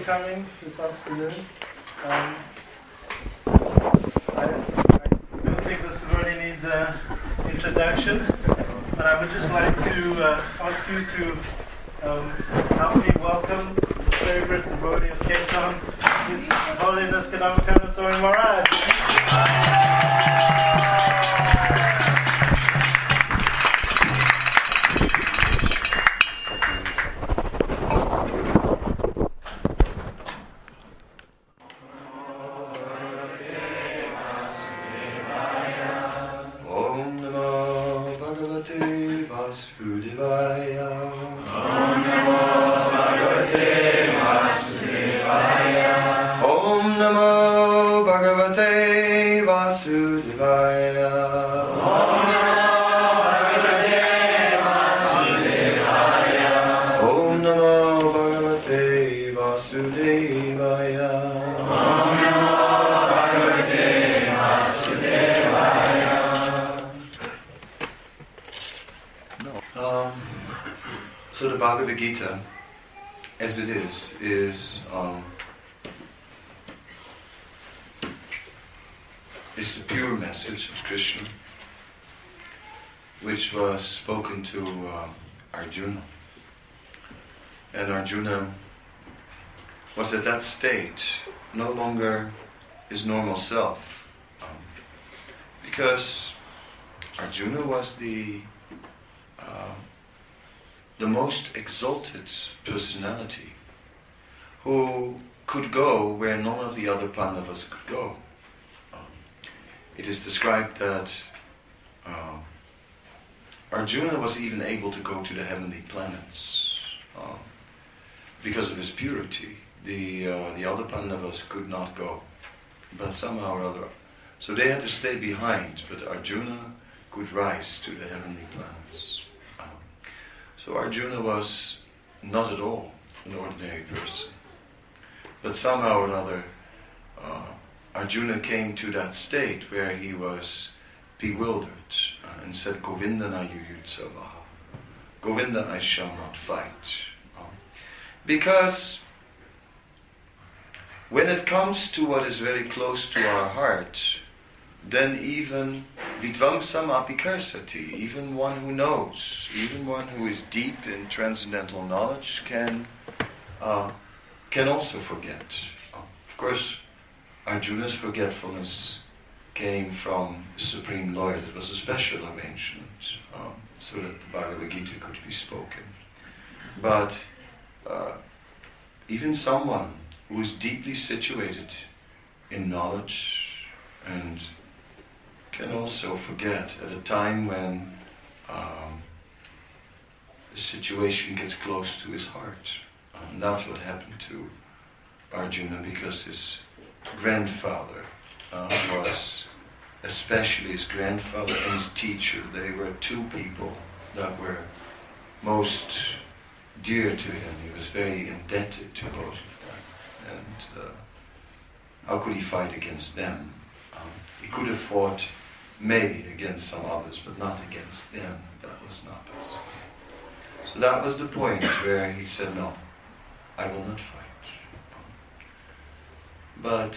coming this afternoon. I don't think Mr. Bernie needs an introduction, but I would just like to ask you to help me welcome the favorite devotee of Cape Town, His Holiness Kadamba Swami Maharaj. So the Bhagavad Gita, as it is the pure message of Krishna, which was spoken to Arjuna. And Arjuna was at that state no longer his normal self, because Arjuna was the most exalted personality who could go where none of the other Pandavas could go. It is described that Arjuna was even able to go to the heavenly planets because of his purity. The other Pandavas could not go, but somehow or other. So they had to stay behind, but Arjuna could rise to the heavenly planets. So Arjuna was not at all an ordinary person. But somehow or other, Arjuna came to that state where he was bewildered and said, Govinda na yuyutsavaha. Govinda, I shall not fight. Because when it comes to what is very close to our heart, then even vidvamsam apikarsati, even one who knows, even one who is deep in transcendental knowledge can also forget. Of course, Arjuna's forgetfulness came from the Supreme Lord. It was a special arrangement so that the Bhagavad Gita could be spoken. But even someone who is deeply situated in knowledge and can also forget at a time when the situation gets close to his heart. And that's what happened to Arjuna, because his grandfather was, especially his grandfather and his teacher, they were two people that were most dear to him. He was very indebted to both of them. And how could he fight against them? He could have fought maybe against some others, but not against them. That was not possible. So that was the point where he said, no, I will not fight. But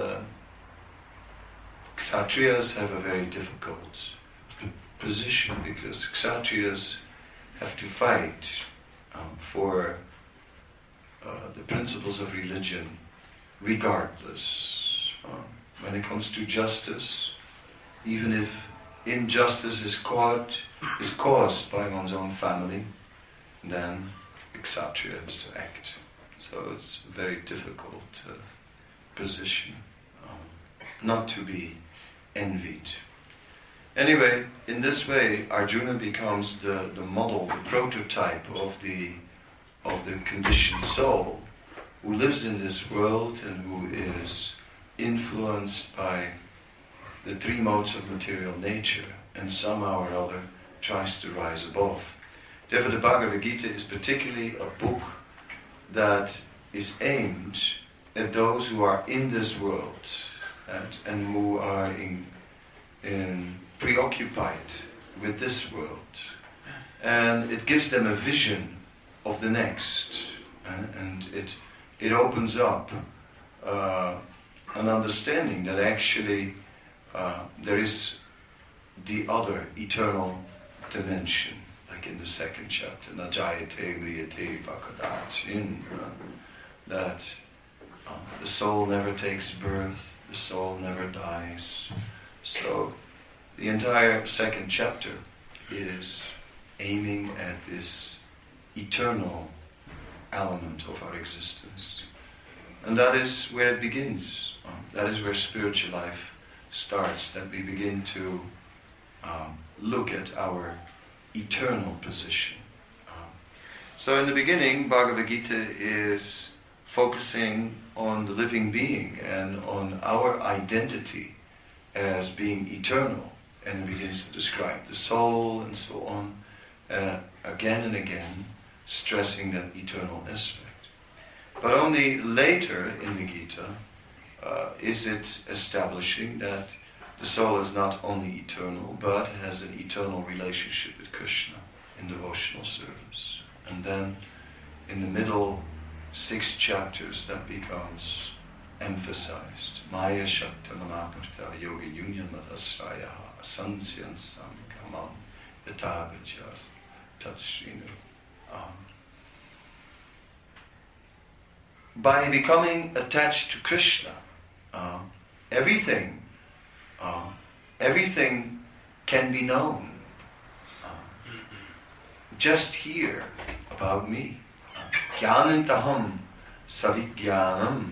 Kshatriyas have a very difficult position, because Kshatriyas have to fight for the principles of religion regardless. When it comes to justice, even if injustice is caused by one's own family, then Kshatriya has to act. So it's a very difficult position, not to be envied. Anyway, in this way, Arjuna becomes the model, the prototype of the conditioned soul who lives in this world and who is influenced by the three modes of material nature and somehow or other tries to rise above. Therefore the Bhagavad Gita is particularly a book that is aimed at those who are in this world and who are preoccupied with this world. And it gives them a vision of the next, and it it opens up an understanding that actually there is the other eternal dimension, like in the second chapter, Najayate Mriyate Vakadatin, that the soul never takes birth, the soul never dies. So the entire second chapter is aiming at this eternal element of our existence. And that is where it begins. That is where spiritual life starts, that we begin to look at our eternal position. So in the beginning, Bhagavad Gita is focusing on the living being and on our identity as being eternal, and it begins to describe the soul and so on, again and again, stressing that eternal aspect. But only later in the Gita is it establishing that the soul is not only eternal, but has an eternal relationship with Krishna in devotional service. And then in the middle 6 chapters that becomes emphasized. Maya Shakta Manaparta Yoga Union Matasraya Asansyan Samkamam Yatagajas Tatshrinu. By becoming attached to Krishna, everything can be known. Just hear about me. Jnanantaham savijnanam.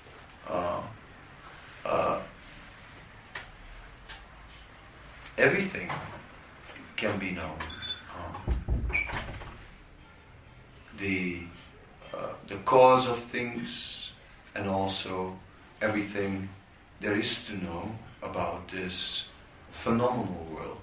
Everything can be known. The cause of things, and also everything there is to know about this phenomenal world.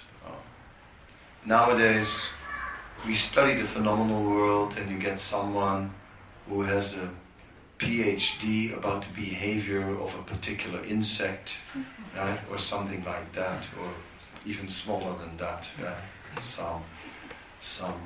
Nowadays, we study the phenomenal world, and you get someone who has a PhD about the behavior of a particular insect, right? Or something like that, or even smaller than that, right? Some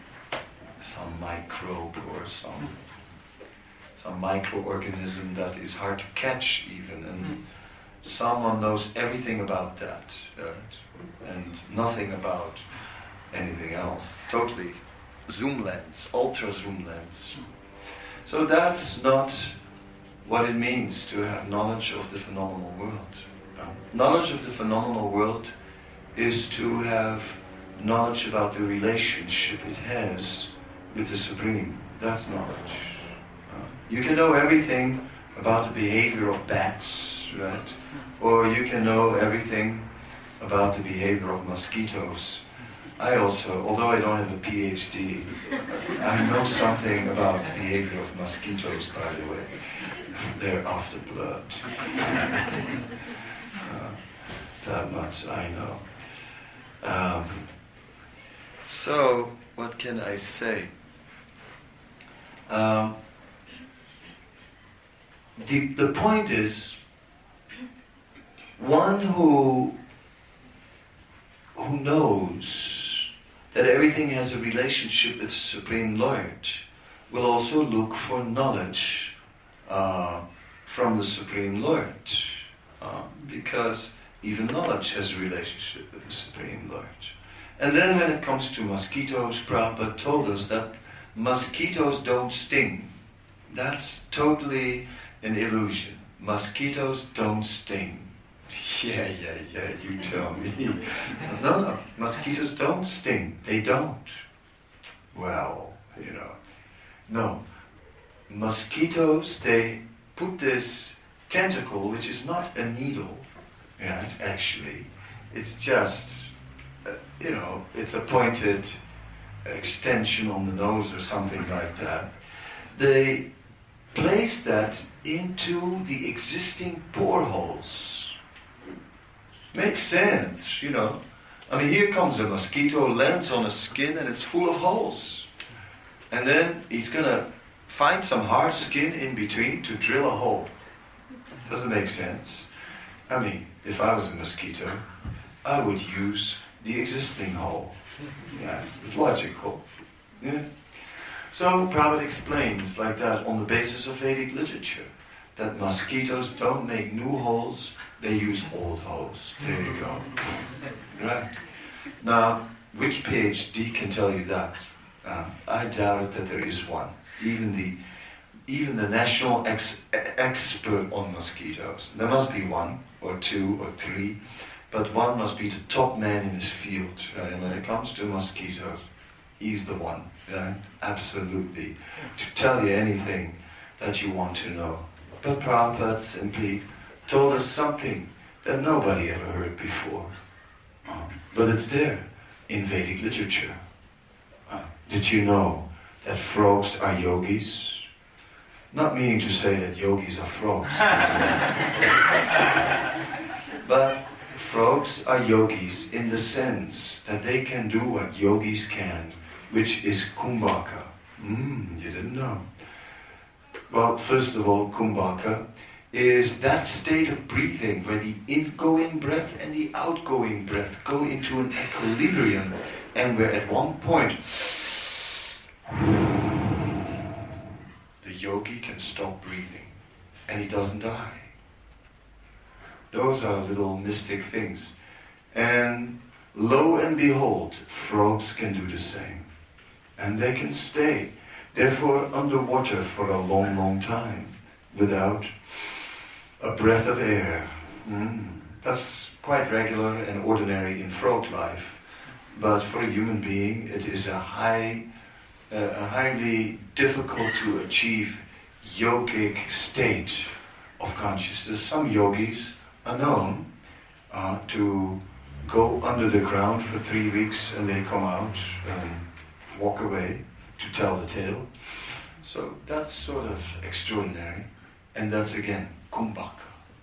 microbe or some microorganism that is hard to catch even, and someone knows everything about that, right? And nothing about anything else. Totally zoom lens, ultra zoom lens. So that's not what it means to have knowledge of the phenomenal world. Knowledge of the phenomenal world is to have knowledge about the relationship it has with the Supreme. That's knowledge. You can know everything about the behavior of bats, right? Or you can know everything about the behavior of mosquitoes. I also, although I don't have a PhD, I know something about the behavior of mosquitoes, by the way. They're after blood. That much I know. So, what can I say? The point is, one who knows that everything has a relationship with the Supreme Lord will also look for knowledge from the Supreme Lord, because even knowledge has a relationship with the Supreme Lord. And then when it comes to mosquitoes, Prabhupada told us that mosquitoes don't sting. That's totally an illusion. Mosquitoes don't sting. Yeah, you tell me. No, mosquitoes don't sting. They don't. Well, no. Mosquitoes, they put this tentacle, which is not a needle, actually. It's just, it's a pointed extension on the nose or something like that. They place that into the existing boreholes. Makes sense, I mean, here comes a mosquito, lands on a skin, and it's full of holes. And then he's going to find some hard skin in between to drill a hole. Doesn't make sense. I mean, if I was a mosquito, I would use the existing hole. Yeah, it's logical. Yeah. So Prabhupada explains like that on the basis of Vedic literature, that mosquitoes don't make new holes, they use old holes. There you go. Right? Now, which PhD can tell you that? I doubt it that there is one. Even the national expert on mosquitoes. There must be one, or two, or three, but one must be the top man in his field. Right? And when it comes to mosquitoes, he's the one. Right? Absolutely. To tell you anything that you want to know. But Prabhupada simply told us something that nobody ever heard before. But it's there in Vedic literature. Did you know that frogs are yogis? Not meaning to say that yogis are frogs. But frogs are yogis in the sense that they can do what yogis can, which is kumbhaka. You didn't know. Well, first of all, kumbhaka is that state of breathing where the ingoing breath and the outgoing breath go into an equilibrium, and where at one point the yogi can stop breathing and he doesn't die. Those are little mystic things. And lo and behold, frogs can do the same. And they can stay, therefore, underwater for a long, long time without a breath of air. That's quite regular and ordinary in frog life. But for a human being, it is a highly difficult to achieve yogic state of consciousness. Some yogis are known to go under the ground for 3 weeks and they come out and walk away to tell the tale. So that's sort of extraordinary. And that's again kumbhaka.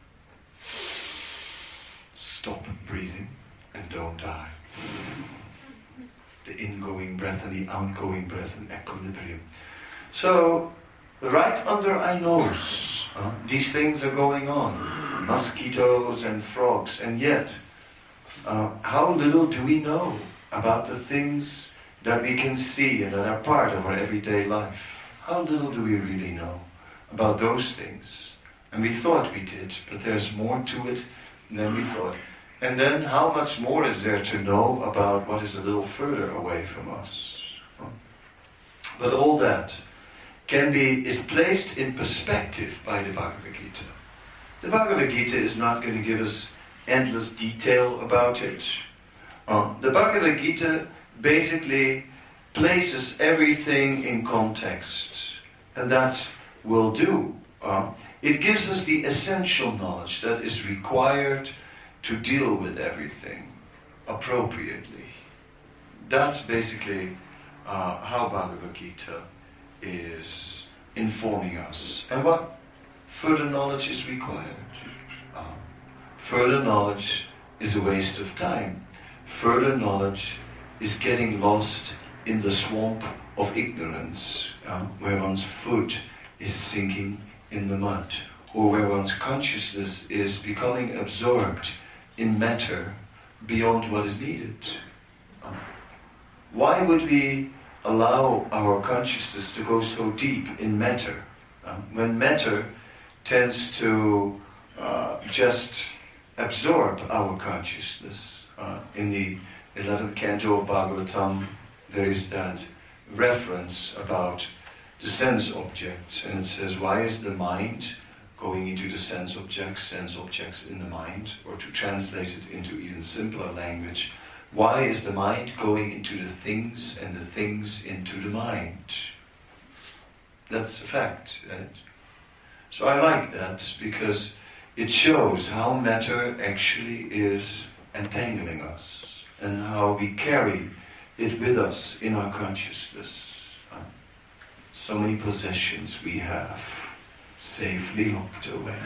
Stop breathing and don't die. The ingoing breath and the outgoing breath in equilibrium. So, right under our nose, these things are going on. Mosquitoes and frogs. And yet, how little do we know about the things that we can see and that are part of our everyday life? How little do we really know about those things? And we thought we did, but there's more to it than we thought. And then how much more is there to know about what is a little further away from us? But all that is placed in perspective by the Bhagavad Gita. The Bhagavad Gita is not going to give us endless detail about it. The Bhagavad Gita basically places everything in context, and that will do. It gives us the essential knowledge that is required to deal with everything appropriately. That's basically how Bhagavad Gita is informing us. And what further knowledge is required? Further knowledge is a waste of time. Further knowledge is getting lost in the swamp of ignorance, where one's foot is sinking in the mud, or where one's consciousness is becoming absorbed in matter beyond what is needed. Why would we allow our consciousness to go so deep in matter, when matter tends to just absorb our consciousness? In the 11th canto of Bhagavatam, there is that reference about the sense objects, and it says, why is the mind going into the sense objects in the mind? Or to translate it into even simpler language, why is the mind going into the things and the things into the mind? That's a fact, right? So I like that because it shows how matter actually is entangling us and how we carry it with us in our consciousness. So many possessions we have safely locked away.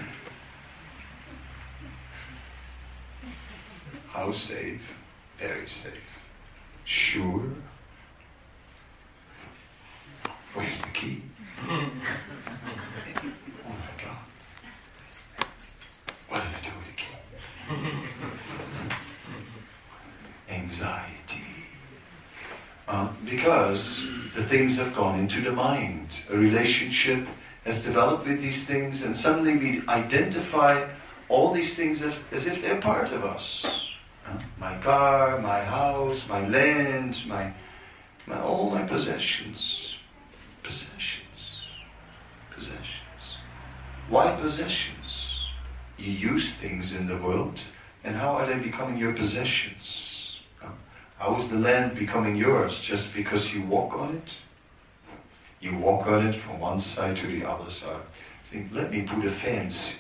How safe? Very safe. Sure? Where's the key? Oh my God. What did I do with the key? Anxiety. Because the things have gone into the mind. A relationship has developed with these things, and suddenly we identify all these things as if they're part of us. My car, my house, my land, all my possessions. Possessions. Why possessions? You use things in the world, and how are they becoming your possessions? How is the land becoming yours? Just because you walk on it? You walk on it from one side to the other side. Think, let me put a fence.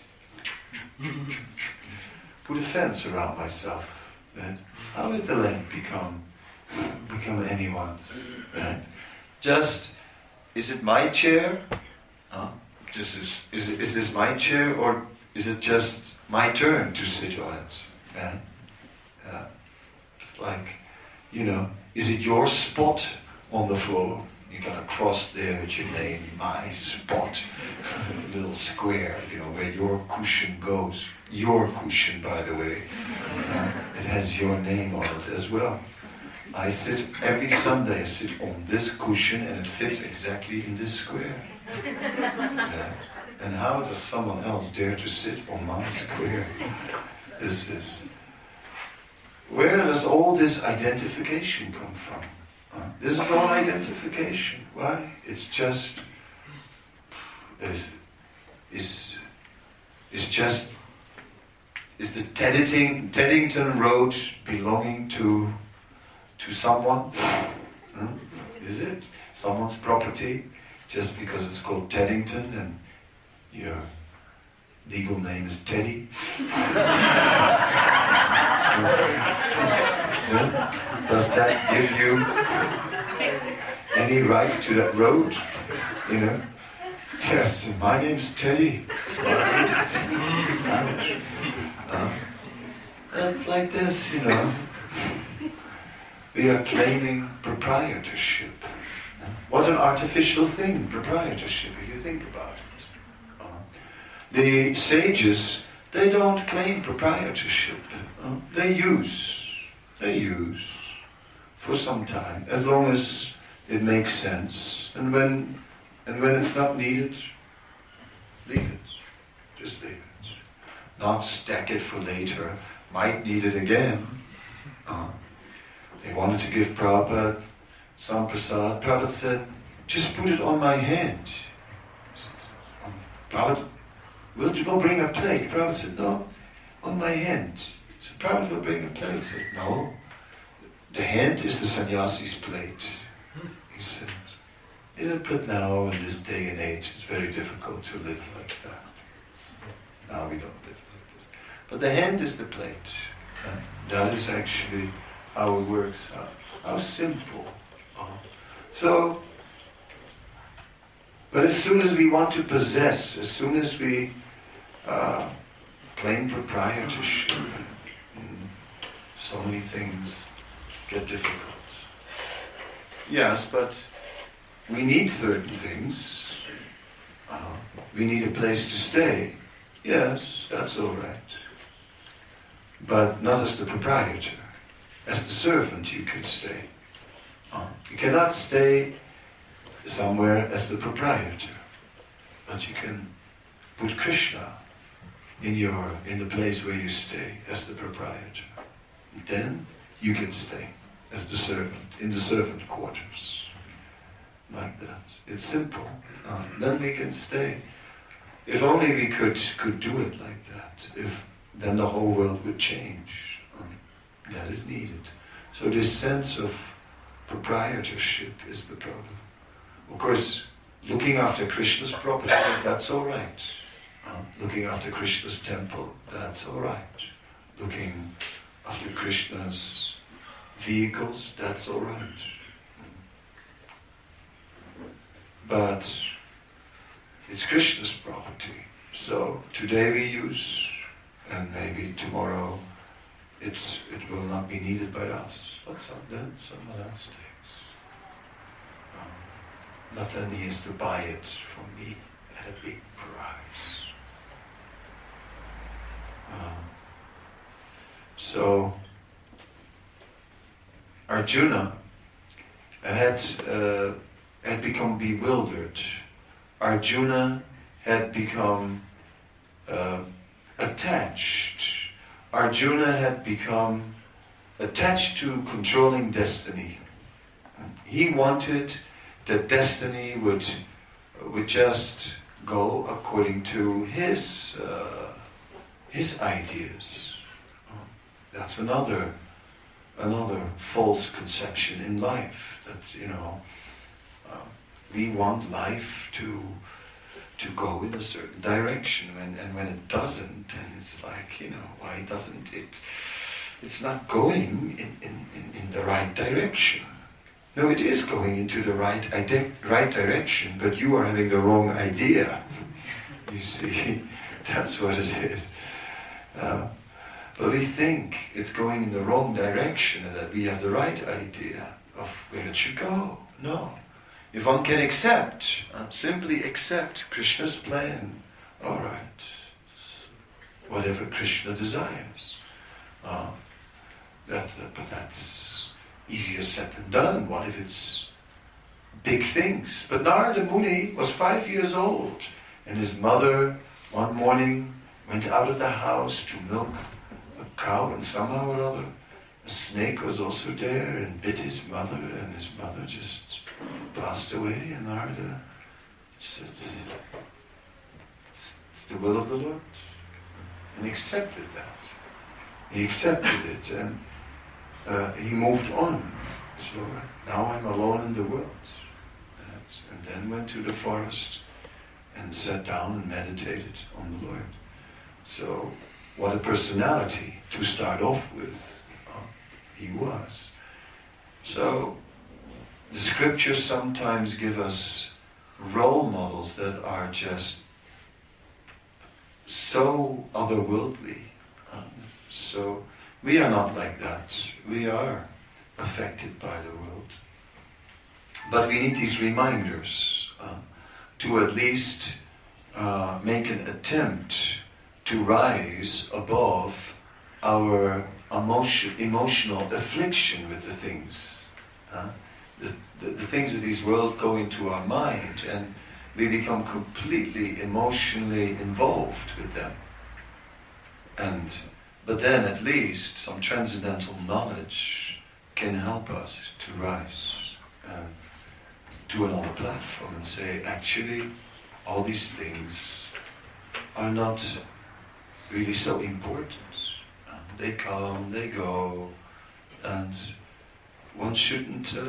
Put a fence around myself. Right? How did the land become anyone's? Right? Just, is it my chair? Is this my chair, or is it just my turn to sit on it? Right? It's like, is it your spot on the floor? You got a cross there with your name, my spot, a little square, where your cushion goes. Your cushion, by the way, it has your name on it as well. I sit every Sunday. I sit on this cushion, and it fits exactly in this square. Yeah. And how does someone else dare to sit on my square? Where does all this identification come from? This is all identification. Why? It's just, is the Teddington Road belonging to someone? Is it someone's property just because it's called Teddington and your legal name is Teddy? Yeah? Does that give you any right to that road? Yes, my name's Teddy. And like this, we are claiming proprietorship. What an artificial thing, proprietorship, if you think about it. The sages, they don't claim proprietorship. They use for some time, as long as it makes sense. And when it's not needed, leave it. Just leave it. Not stack it for later. Might need it again. They wanted to give Prabhupada some prasad. Prabhupada said, just put it on my hand. Prabhupada, we'll bring a plate. Prabhupada said, no, on my hand. So Prabhupada will bring a plate. He said, no, the hand is the sannyasi's plate. He said, but now in this day and age it's very difficult to live like that. Now we don't live like this. But the hand is the plate. That is actually how it works out. How simple. But as soon as we want to possess, as soon as we claim proprietorship, so many things get difficult. Yes, but we need certain things. We need a place to stay. Yes, that's all right. But not as the proprietor. As the servant you could stay. You cannot stay somewhere as the proprietor. But you can put Krishna in the place where you stay as the proprietor. Then you can stay as the servant, in the servant quarters. Like that. It's simple. Then we can stay. If only we could do it like that, then the whole world would change. That is needed. So this sense of proprietorship is the problem. Of course, looking after Krishna's property, that's all right. Looking after Krishna's temple, that's all right. Looking after Krishna's vehicles, that's all right. But it's Krishna's property. So today we use, and maybe tomorrow it will not be needed by us. But then someone else takes. Not that he has to buy it from me at a big price. So Arjuna had had become bewildered. Arjuna had become attached. Arjuna had become attached to controlling destiny. He wanted that destiny would just go according to his ideas. That's another false conception in life. That we want life to go in a certain direction, and when it doesn't, then it's like, why doesn't it? It's not going in the right direction. No, it is going into the right direction, but you are having the wrong idea. You see, that's what it is. But we think it's going in the wrong direction and that we have the right idea of where it should go. No. If one can simply accept Krishna's plan, all right, whatever Krishna desires. But that's easier said than done. What if it's big things? But Narada Muni was 5 years old, and his mother one morning went out of the house to milk a cow, and somehow or other a snake was also there and bit his mother, and his mother just passed away, and Narada said, it's the will of the Lord, and accepted that. He accepted it, and he moved on. So now I'm alone in the world. And then went to the forest and sat down and meditated on the Lord. So what a personality to start off with. He was. So the scriptures sometimes give us role models that are just so otherworldly. So we are not like that. We are affected by the world. But we need these reminders to at least make an attempt to rise above our emotional affliction with the things. The things of this world go into our mind, and we become completely emotionally involved with them. But then at least some transcendental knowledge can help us to rise to another platform and say, actually, all these things are not really so important. They come, they go, and one should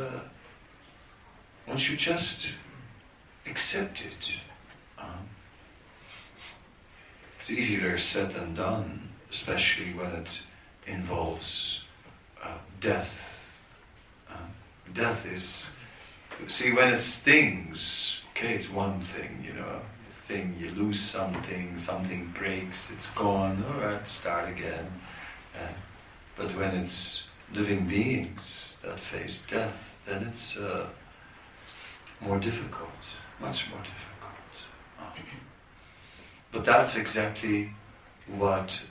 just accept it. It's easier said than done, especially when it involves death. Death is, see, when it's things, okay, it's one thing, you lose something breaks, it's gone, all right, start again. But when it's living beings that face death, then it's more difficult, much more difficult. But that's exactly what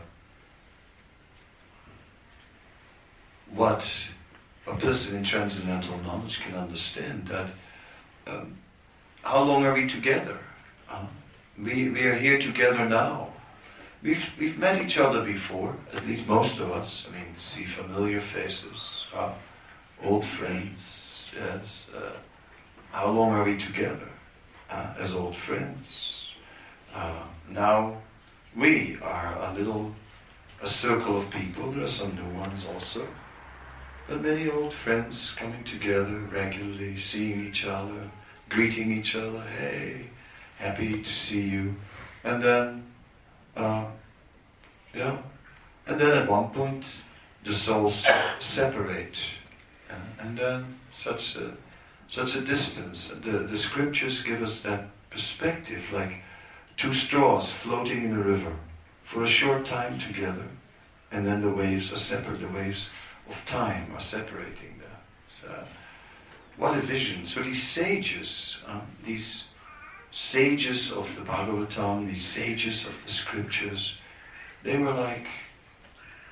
a person in transcendental knowledge can understand, that how long are we together? We are here together now. We've met each other before, at least most of us. I mean, see familiar faces, old friends. Yes. How long are we together as old friends? Now we are a circle of people. There are some new ones also, but many old friends coming together regularly, seeing each other, greeting each other. Hey, happy to see you. And then, and then at one point, the souls separate, and then such a distance. The scriptures give us that perspective, like two straws floating in a river for a short time together, and then the waves are separate. The waves of time are separating them. So, what a vision! So these sages of the Bhagavatam, these sages of the scriptures, they were like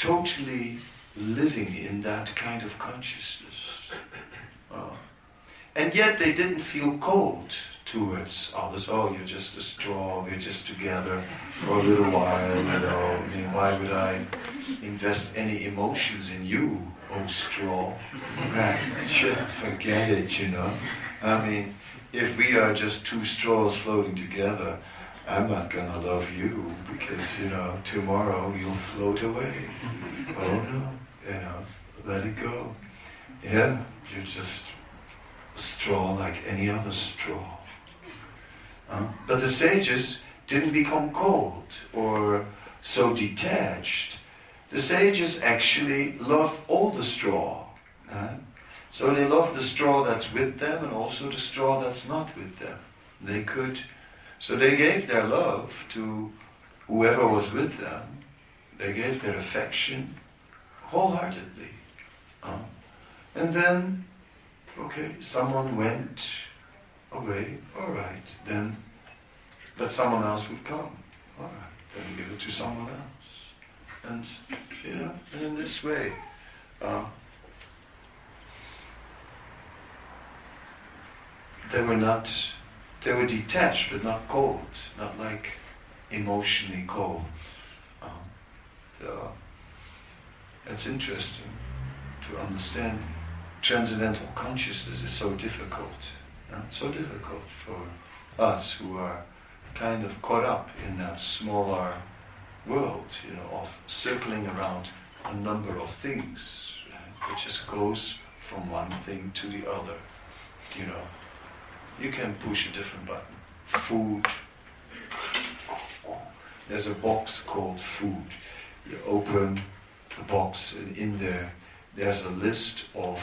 totally living in that kind of consciousness. And yet they didn't feel cold towards others. Oh, you're just a straw, we're just together for a little while, you know. I mean, why would I invest any emotions in you, oh straw? Right, forget it, you know. I mean, if we are just two straws floating together, I'm not gonna love you because, you know, tomorrow you'll float away. Oh no, you know, let it go. Yeah, you're just a straw like any other straw. But the sages didn't become cold or so detached. The sages actually love all the straw. So they love the straw that's with them and also the straw that's not with them. So they gave their love to whoever was with them. They gave their affection wholeheartedly. And then, okay, someone went away, all right, then, but someone else would come. All right, then give it to someone else. And, you know, and in this way, they were detached but not cold, not like emotionally cold. So it's interesting to understand transcendental consciousness is so difficult. So difficult for us who are kind of caught up in that smaller world, you know, of circling around a number of things. It just goes from one thing to the other, you know. You can push a different button. Food. There's a box called food. You open the box and in there's a list of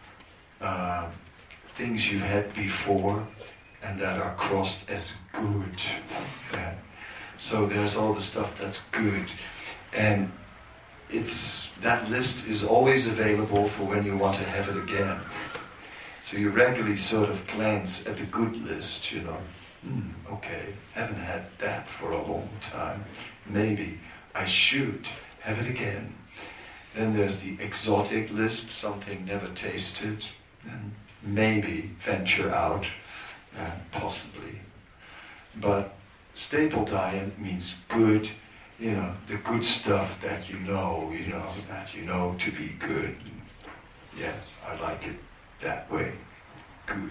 things you've had before and that are crossed as good. Yeah. So there's all the stuff that's good. And that list is always available for when you want to have it again. So you regularly sort of glance at the good list, you know. Okay, haven't had that for a long time. Maybe I should have it again. Then there's the exotic list, something never tasted. And maybe venture out, possibly. But staple diet means good, you know, the good stuff that you know to be good. Yes, I like it that way. Good.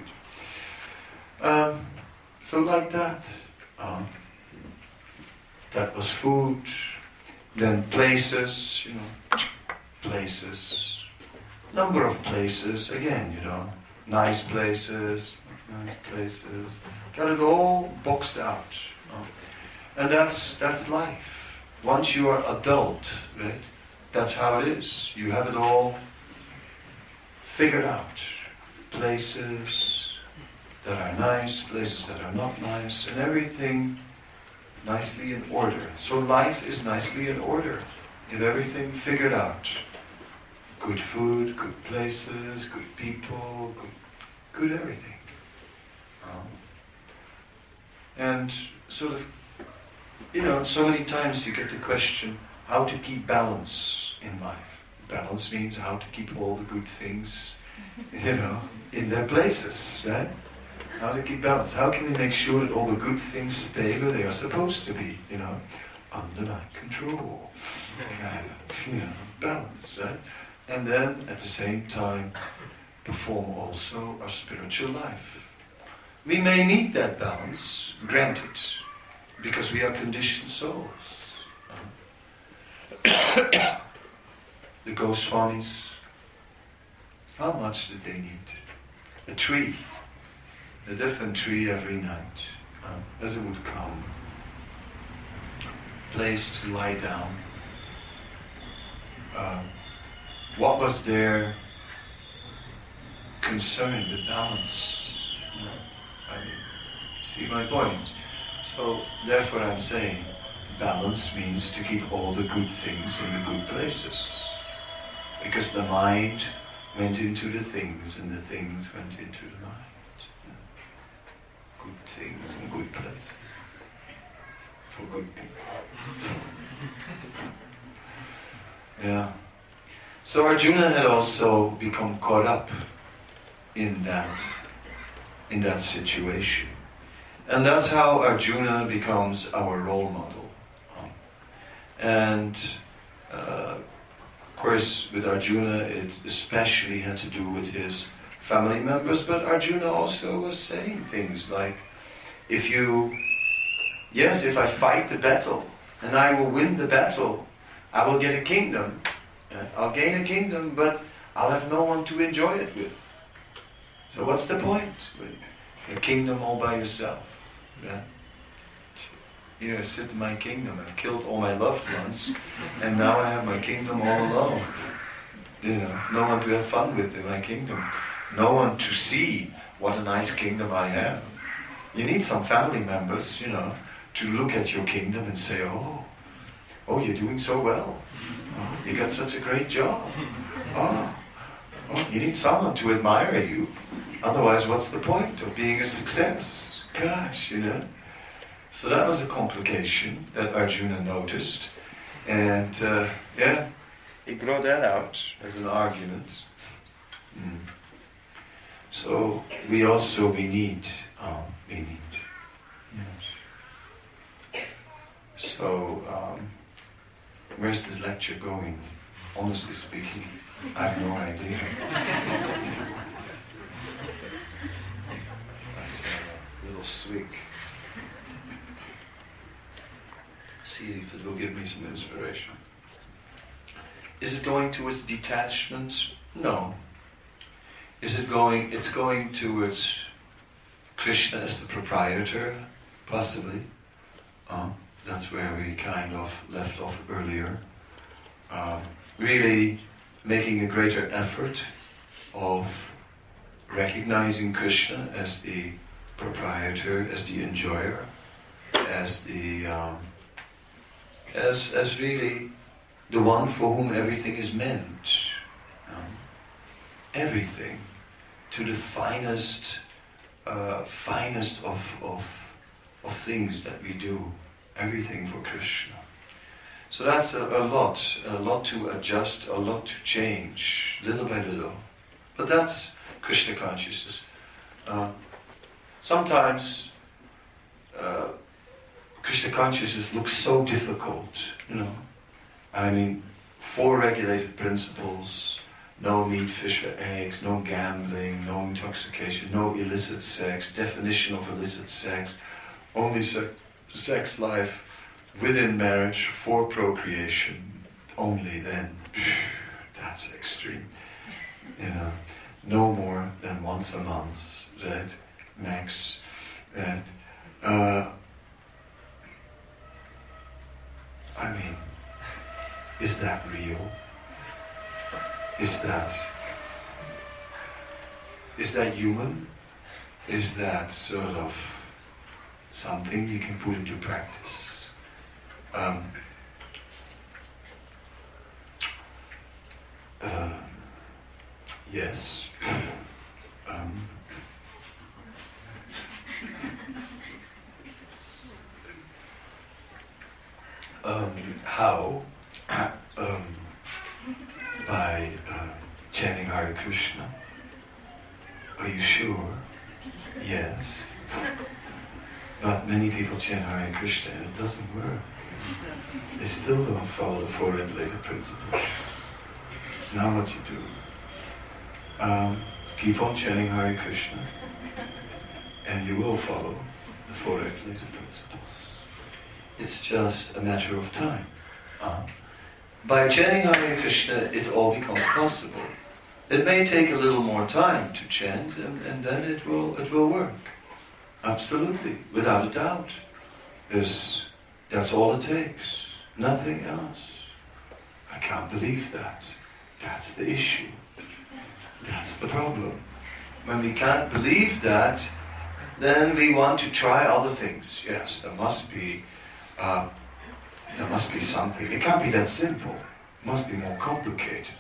So like that. That was food. Then places, you know, places. Number of places, again, you know, nice places. Got it all boxed out. And that's life. Once you are adult, right, that's how it is. You have it all figured out. Places that are nice, places that are not nice, and everything nicely in order. So life is nicely in order. You have everything figured out. Good food, good places, good people, good everything. And sort of, you know, so many times you get the question, how to keep balance in life. Balance means how to keep all the good things, you know, in their places, right? How to keep balance. How can we make sure that all the good things stay where they are supposed to be, you know, under my control. Kind of, you know, balance, right? And then, at the same time, perform also our spiritual life. We may need that balance, granted, because we are conditioned souls. The Goswamis, how much did they need? A tree, a different tree every night, as it would come. Place to lie down. What was their concern with balance? See my point? So therefore I'm saying balance means to keep all the good things in the good places. Because the mind went into the things and the things went into the mind. Good things in good places. For good people. Yeah. So Arjuna had also become caught up in that in that situation. And that's how Arjuna becomes our role model. And of course, with Arjuna, it especially had to do with his family members, but Arjuna also was saying things like, if I fight the battle, and I will win the battle, I will get a kingdom. I'll gain a kingdom, but I'll have no one to enjoy it with. So what's the point? A kingdom all by yourself. Yeah? I sit in my kingdom. I've killed all my loved ones, and now I have my kingdom all alone. No one to have fun with in my kingdom. No one to see what a nice kingdom I have. You need some family members, to look at your kingdom and say, oh, you're doing so well. Oh, you got such a great job. Oh, you need someone to admire you. Otherwise, what's the point of being a success? Gosh, So that was a complication that Arjuna noticed. And, he brought that out as an argument. So we need. Yes. So, where's this lecture going? Honestly speaking, I have no idea. That's a little swig. See if it will give me some inspiration. Is it going towards detachment? No. It's going towards Krishna as the proprietor? Possibly. That's where we kind of left off earlier. Really making a greater effort of recognizing Krishna as the proprietor, as the enjoyer, as the as really the one for whom everything is meant. Everything, to the finest of things that we do. Everything for Krishna. So that's a lot to adjust, a lot to change, little by little. But that's Krishna consciousness. Sometimes Krishna consciousness looks so difficult, I mean, 4 regulated principles, no meat, fish or eggs, no gambling, no intoxication, no illicit sex, definition of illicit sex, only sex life within marriage for procreation, only then. That's extreme. No more than once a month, right? Max. And is that real? Is that human? Is that sort of something you can put into practice? Yes. How? By chanting Hare Krishna. Are you sure? Yes. But many people chant Hare Krishna and it doesn't work. They still don't follow the 4 regulated principles. Now what you do? Keep on chanting Hare Krishna and you will follow the 4 regulated principles. It's just a matter of time. By chanting Hare Krishna, it all becomes possible. It may take a little more time to chant, and then it will work. Absolutely, without a doubt. That's all it takes. Nothing else. I can't believe that. That's the issue. That's the problem. When we can't believe that, then we want to try other things. Yes, there must be something. It can't be that simple. It must be more complicated.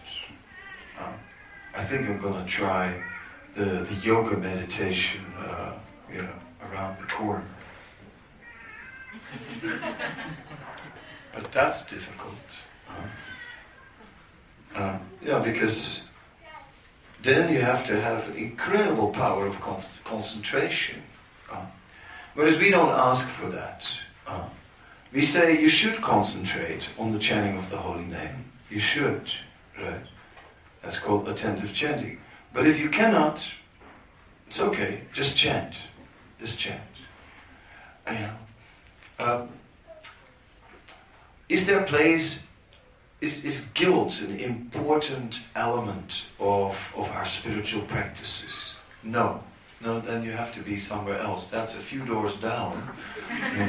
I think I'm going to try the yoga meditation, around the corner. But that's difficult. Because then you have to have an incredible power of concentration. Whereas we don't ask for that. We say you should concentrate on the chanting of the holy name. You should, right? That's called attentive chanting. But if you cannot, it's okay. Just chant. Just chant. Is there place? Is guilt an important element of our spiritual practices? No. No, then you have to be somewhere else. That's a few doors down. You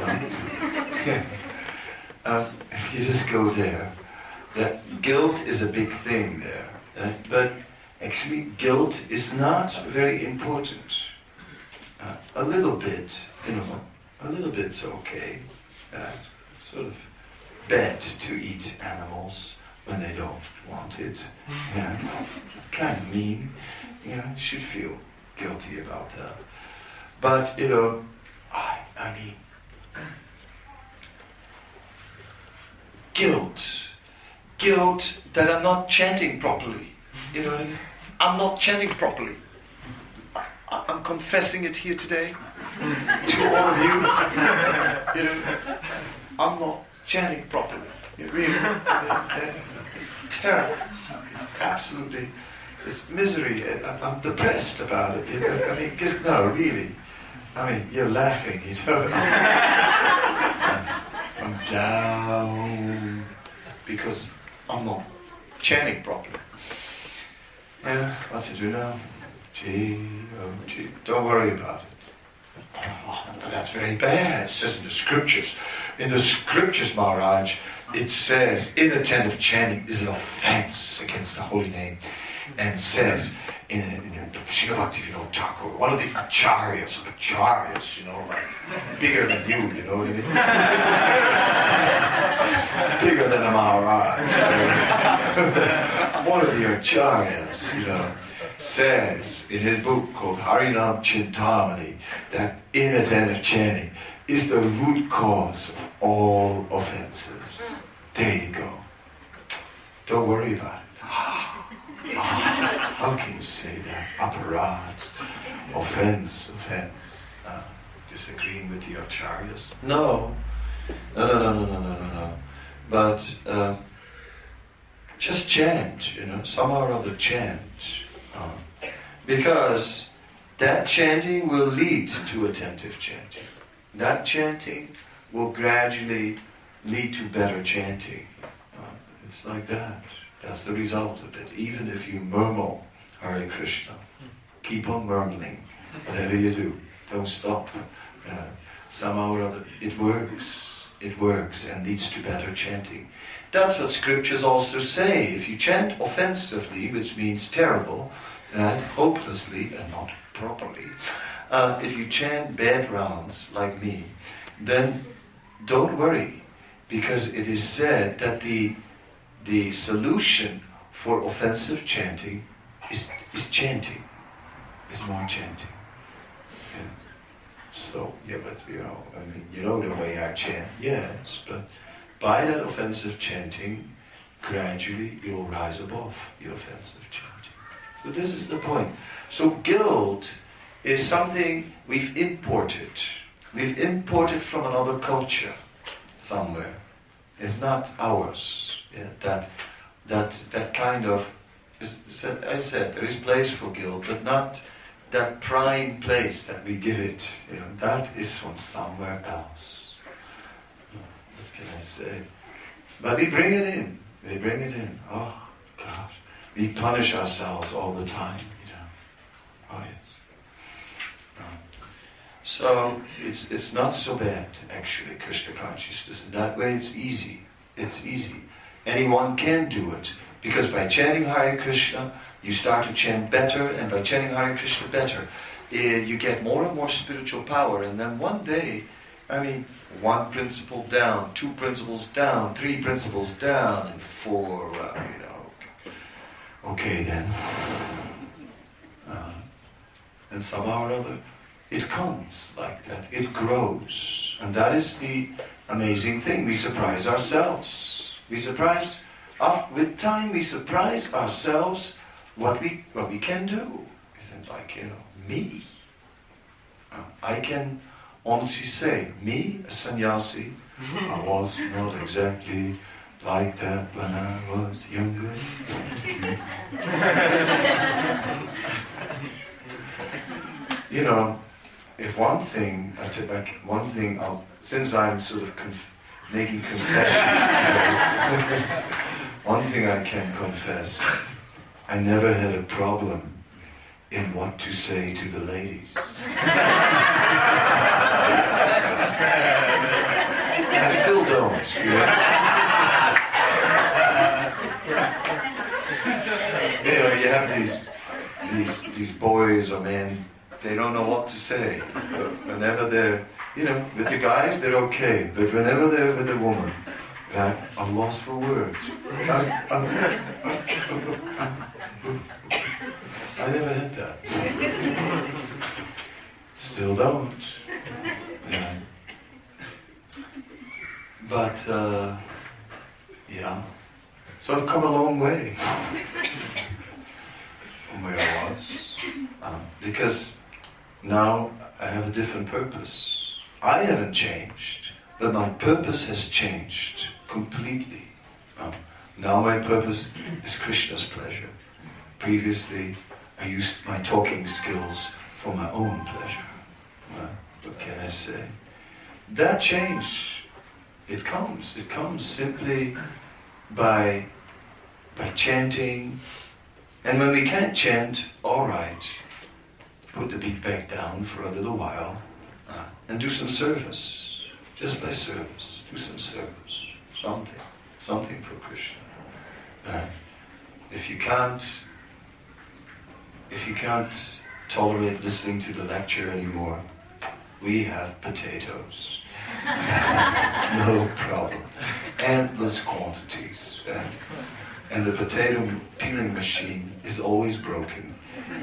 know. You just go there. That guilt is a big thing there. But actually, guilt is not very important. A little bit, you know, a little bit's okay. It's sort of bad to eat animals when they don't want it. Yeah. It's kind of mean. You know, you should feel guilty about that. But, you know, I mean, guilt that I'm not chanting properly. You know, I'm not chanting properly. I'm confessing it here today to all of you. You know, I'm not chanting properly. It really, it's terrible. It's absolutely, it's misery. I'm depressed about it. I mean, just no, really. I mean, you're laughing, you know. I'm down because I'm not chanting properly. Yeah, what to do now? Gee, oh gee, don't worry about it. Oh, that's very bad. It says in the scriptures. In the scriptures, Maharaj, it says inattentive chanting is an offense against the holy name. And it says in the Srila Bhaktivinoda Thakur, one of the acharyas, you know, like bigger than you know what I mean? Bigger than a Maharaj. One of the acharyas, you know, says in his book called Harinam Chintamani that inattentive chanting is the root cause of all offenses. There you go. Don't worry about it. How can you say that? Aparat, offense. Disagreeing with the acharyas? No. But just chant, you know, somehow or other chant. Because that chanting will lead to attentive chanting. That chanting will gradually lead to better chanting. It's like that. That's the result of it. Even if you murmur Hare Krishna, keep on murmuring. Whatever you do, don't stop. Somehow or other, it works. It works and leads to better chanting. That's what scriptures also say. If you chant offensively, which means terrible, and hopelessly and not properly, if you chant bad rounds like me, then don't worry, because it is said that the solution for offensive chanting is chanting, is more chanting. Yeah. So, yeah, but you know, I mean, you know the way I chant, yes, but by that offensive chanting, gradually you'll rise above the offensive chanting. So this is the point. So guilt is something we've imported. We've imported from another culture somewhere. It's not ours. Yeah, that kind of, I said, there is place for guilt, but not that prime place that we give it. You know, that is from somewhere else. What can I say? But we bring it in. We bring it in. Oh, God. We punish ourselves all the time, you know. Oh, yes. So, it's not so bad, actually, Krishna consciousness. In that way, it's easy. It's easy. Anyone can do it. Because by chanting Hare Krishna, you start to chant better, and by chanting Hare Krishna better, you get more and more spiritual power. And then one day, I mean, one principle down, 2 principles down, 3 principles down, and 4, you know. Okay then. And somehow or other, it comes like that. It grows. And that is the amazing thing. We surprise ourselves. With time, we surprise ourselves what we can do isn't like, me. I can honestly say, me, a sannyasi, I was not exactly like that when I was younger. If one thing, since I'm sort of making confessions, one thing I can confess, I never had a problem in what to say to the ladies. I still don't. You have these boys or men, they don't know what to say. Whenever they're, with the guys, they're okay. But whenever they're with a woman, I'm lost for words. I never had that. Still don't. Yeah. But, so I've come a long way from where I was. Because now I have a different purpose. I haven't changed, but my purpose has changed completely. Now my purpose is Krishna's pleasure. Previously, I used my talking skills for my own pleasure. What can I say? That change, it comes simply by chanting. And when we can't chant, all right, put the beat back down for a little while and do some service. Just by service, do some service. Something for Krishna. If you can't tolerate listening to the lecture anymore, we have potatoes. No problem. Endless quantities. And the potato peeling machine is always broken.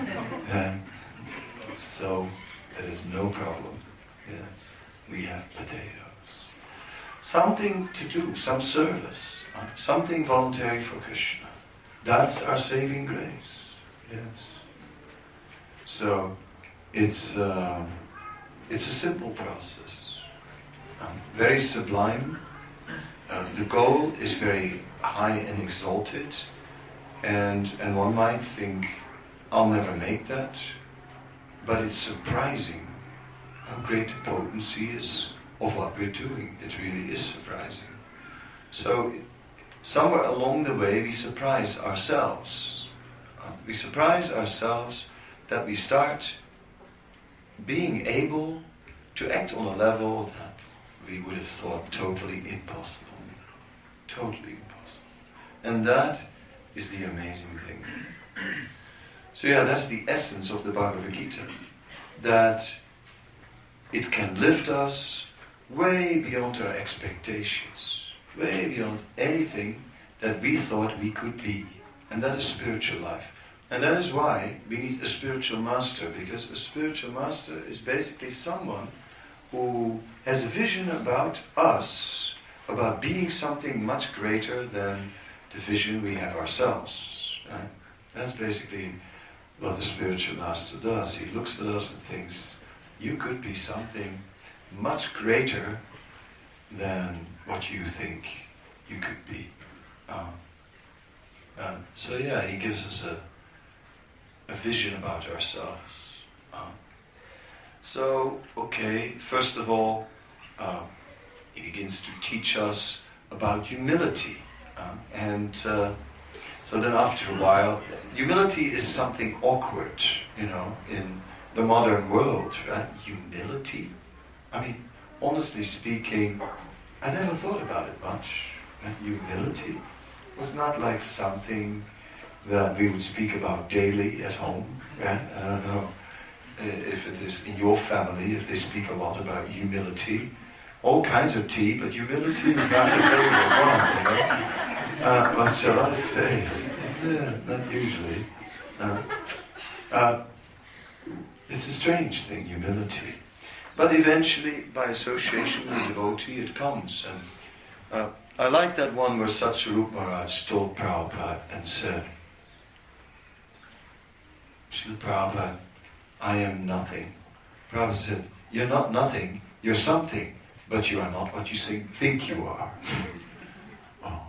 So there is no problem. Yes, we have potatoes. Something to do, some service, something voluntary for Krishna. That's our saving grace. Yes. So it's a simple process, very sublime. The goal is very high and exalted, and one might think, I'll never make that, but it's surprising how great the potency is of what we're doing. It really is surprising. So somewhere along the way we surprise ourselves. We surprise ourselves that we start being able to act on a level that we would have thought totally impossible. Totally impossible. And that is the amazing thing. So that's the essence of the Bhagavad Gita. That it can lift us way beyond our expectations. Way beyond anything that we thought we could be. And that is spiritual life. And that is why we need a spiritual master, because a spiritual master is basically someone who has a vision about us, about being something much greater than the vision we have ourselves. Right? That's basically what the spiritual master does. He looks at us and thinks, you could be something much greater than what you think you could be. He gives us a vision about ourselves. First of all, he begins to teach us about humility. So then after a while, humility is something awkward, in the modern world, right? Humility? I mean, honestly speaking, I never thought about it much. Right? Humility was not like something that we would speak about daily at home, right? I don't know if it is in your family, if they speak a lot about humility. All kinds of tea, but humility is not the favorite one, what shall I say? Not usually. It's a strange thing, humility. But eventually, by association with the devotee, it comes. And I like that one where Satsvarupa Maharaj told Prabhupada and said, Srila Prabhupada, I am nothing. Prabhupada said, you're not nothing, you're something, but you are not what you think you are. Oh.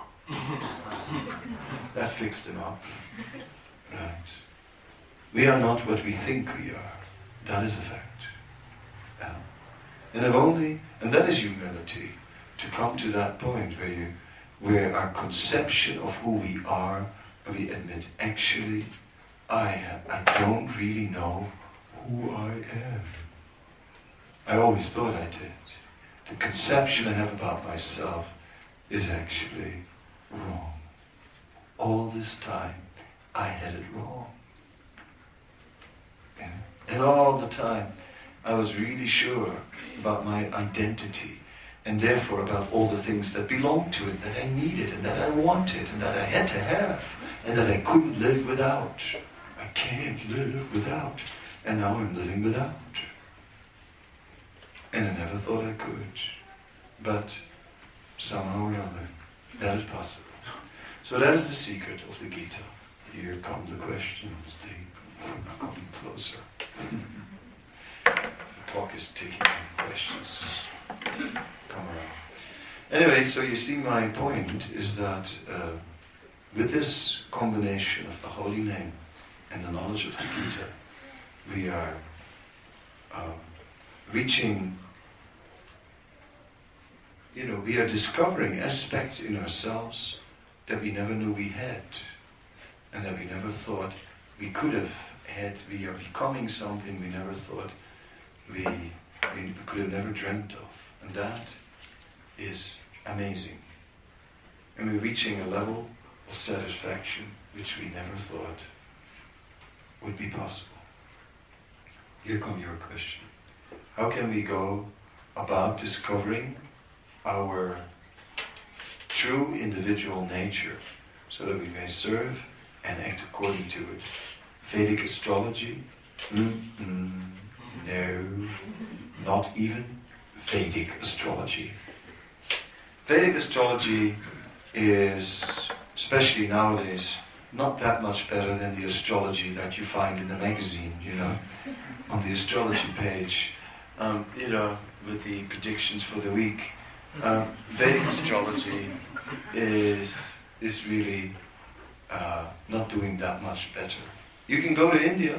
That fixed him up. Right. We are not what we think we are. That is a fact. Yeah. And that is humility, to come to that point where our conception of who we are, we admit, actually, I don't really know who I am. I always thought I did. The conception I have about myself is actually wrong. All this time, I had it wrong. Yeah. And all the time, I was really sure about my identity, and therefore about all the things that belonged to it, that I needed, and that I wanted, and that I had to have, and that I couldn't live without. I can't live without. And now I'm living without. And I never thought I could. But somehow or other, that is possible. So that is the secret of the Gita. Here come the questions. They are coming closer. The clock is ticking. Questions come around. Anyway, so you see, my point is that with this combination of the holy name and the knowledge of the Gita, we are reaching, we are discovering aspects in ourselves that we never knew we had, and that we never thought we could have had. We are becoming something we never thought we could have never dreamt of. And that is amazing. And we're reaching a level of satisfaction which we never thought would be possible. Here comes your question. How can we go about discovering our true individual nature so that we may serve and act according to it? Vedic astrology? No, not even Vedic astrology. Vedic astrology is, especially nowadays, not that much better than the astrology that you find in the magazine, on the astrology page, with the predictions for the week. Vedic astrology is really not doing that much better. You can go to India.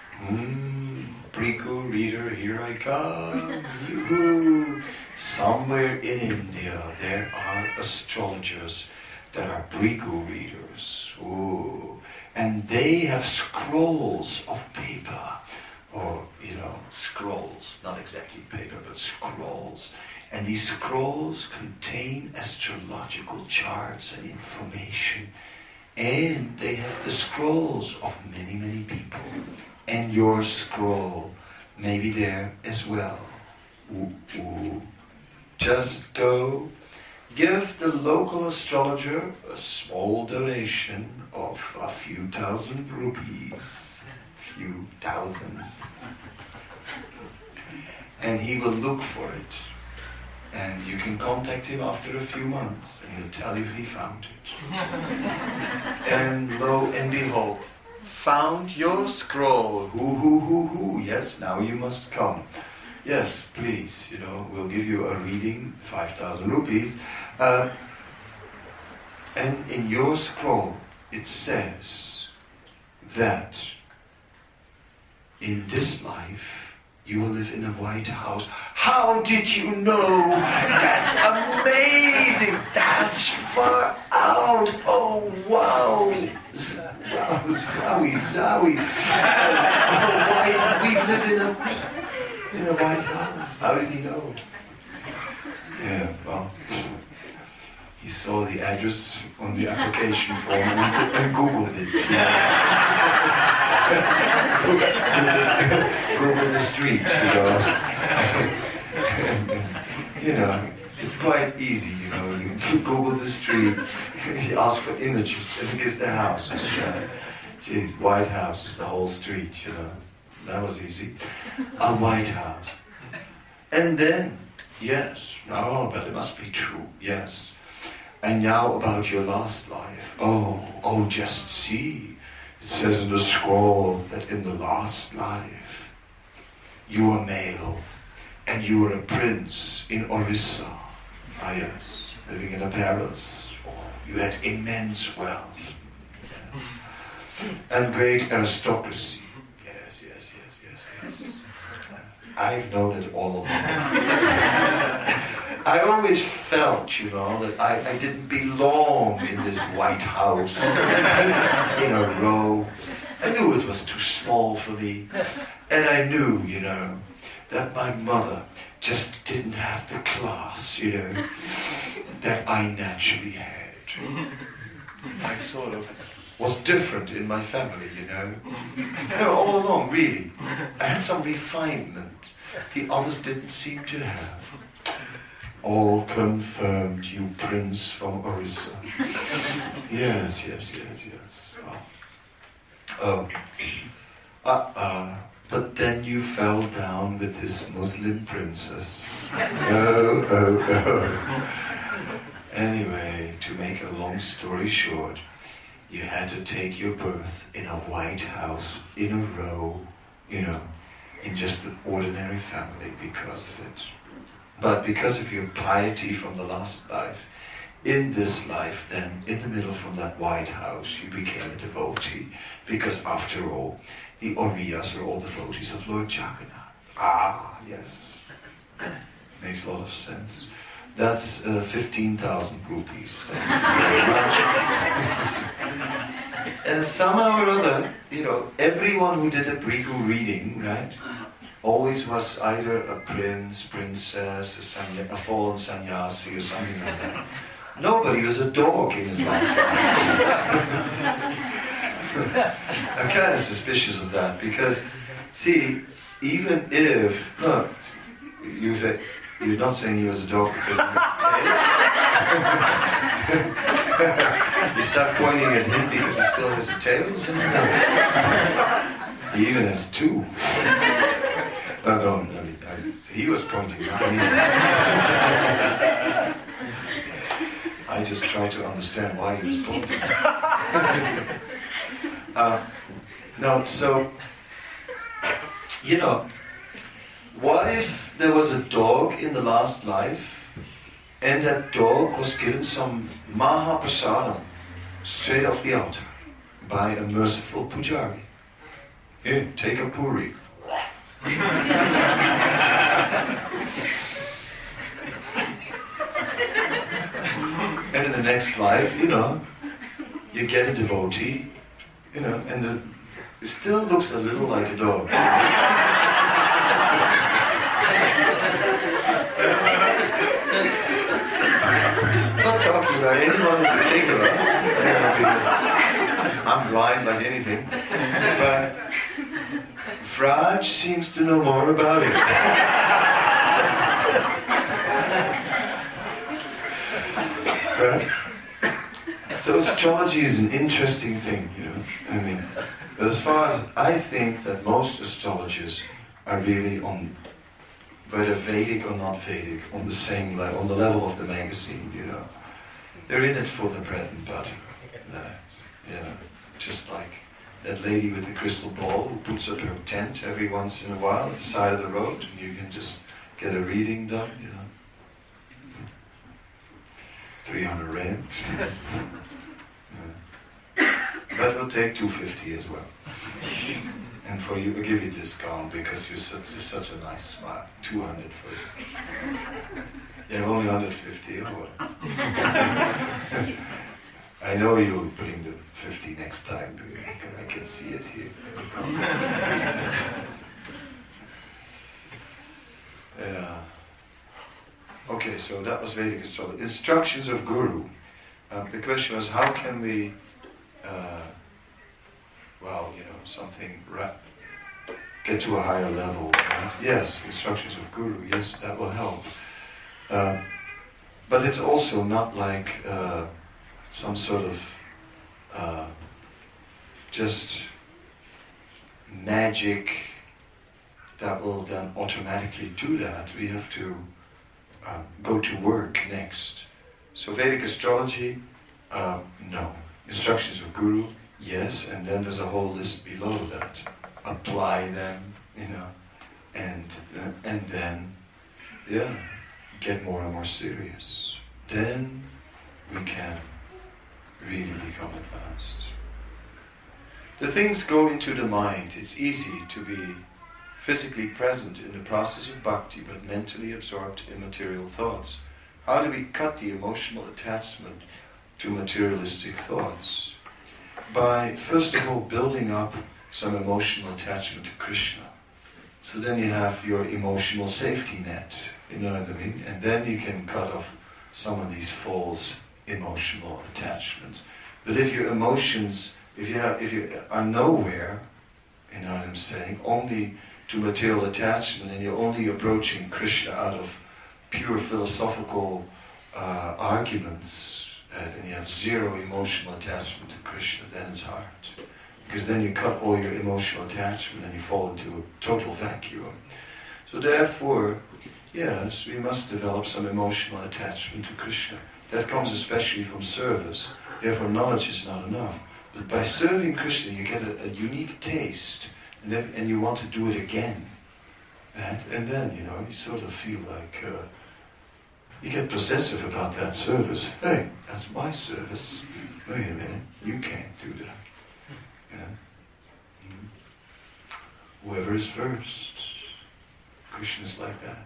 Brigu reader, here I come. Yoo-hoo. Somewhere in India there are astrologers that are Brigu readers. Ooh. And they have scrolls of paper. Or, scrolls. Not exactly paper, but scrolls. And these scrolls contain astrological charts and information. And they have the scrolls of many, many people. And your scroll may be there as well. Ooh. Just go, give the local astrologer a small donation of a few thousand rupees. Few thousand. And he will look for it. And you can contact him after a few months, and he'll tell you he found it. And lo and behold, found your scroll. Hoo. Yes, now you must come. Yes, please, we'll give you a reading, 5,000 rupees. And in your scroll, it says that in this life, you will live in a White House. How did you know? That's amazing. That's far out. Oh, wow. Wowie, zowie. We live in a White House. How did he know? Yeah, well, he saw the address on the application form and Googled it. Google the street, it's quite easy, you Google the street, you ask for images, and here's the houses. Gee, White House is the whole street, that was easy. A White House. And then, yes, no, but it must be true, yes. And now about your last life. Oh, just see. It says in the scroll that in the last life, you were male, and you were a prince in Orissa. Ah yes, living in a palace. Oh, you had immense wealth. Yes. And great aristocracy. Yes. I've known it all along. I always felt, that I didn't belong in this White House in a row. I knew it was too small for me. And I knew, that my mother just didn't have the class, that I naturally had. I sort of was different in my family, all along, really. I had some refinement the others didn't seem to have. All confirmed, you prince from Orissa. Yes. Oh. But then you fell down with this Muslim princess. Oh. Anyway, to make a long story short, you had to take your birth in a White House in a row, in just an ordinary family because of it. But because of your piety from the last life, in this life then, in the middle from that White House, you became a devotee. Because after all, the Oriyas are all devotees of Lord Jagannath. Ah, yes. Makes a lot of sense. That's 15,000 rupees. Thank you very much. And somehow or other, everyone who did a Bhrigu reading, right, always was either a prince, princess, a fallen sannyasi or something like that. Nobody was a dog in his last life. I'm kind of suspicious of that because, see, even if, you say, you're not saying he was a dog because he has a tail? You start pointing at him because he still has a tail or something? He even has two. No, he was pointing at me. I just try to understand why he was pointing. What if there was a dog in the last life and that dog was given some Mahaprasadam straight off the altar by a merciful pujari? Here, take a puri. And in the next life, you get a devotee, and it still looks a little like a dog. I'm not talking about anyone in particular, because I'm blind like anything, but Fraj seems to know more about it. Right? So astrology is an interesting thing, But as far as I think that most astrologers are really on, whether Vedic or not Vedic, on the same level, on the level of the magazine, They're in it for the bread and butter. Just like that lady with the crystal ball who puts up her tent every once in a while at the side of the road, and you can just get a reading done, 300 rand. But we'll take 250 as well. And for you, we'll give you a discount because you're such a nice smile. 200 for you. Yeah, only 150 or what? I know you're putting the 50 next time because I can see it here. Yeah. Okay, so that was Vedic astrology. Instructions of Guru. The question was, how can we, get to a higher level? Right? Yes, instructions of Guru. Yes, that will help. But it's also not like some sort of just magic that will then automatically do that. We have to go to work next. So Vedic astrology, no. Instructions of Guru, Yes, and then there's a whole list below that. Apply them, and then, get more and more serious. Then we can really become advanced. The things go into the mind. It's easy to be physically present in the process of bhakti, but mentally absorbed in material thoughts. How do we cut the emotional attachment to materialistic thoughts? By, first of all, building up some emotional attachment to Krishna. So then you have your emotional safety net, you know what I mean? And then you can cut off some of these false emotional attachments. But if your emotions, if you are nowhere, you know what I'm saying, only to material attachment, and you're only approaching Krishna out of pure philosophical arguments, and you have zero emotional attachment to Krishna, then it's hard. Because then you cut all your emotional attachment and you fall into a total vacuum. So therefore, yes, we must develop some emotional attachment to Krishna. That comes especially from service. Therefore, knowledge is not enough. But by serving Krishna, you get a unique taste, and you want to do it again. And then, you sort of feel like you get possessive about that service. Hey, that's my service. Wait a minute, you can't do that. Whoever is first, Krishna's like that.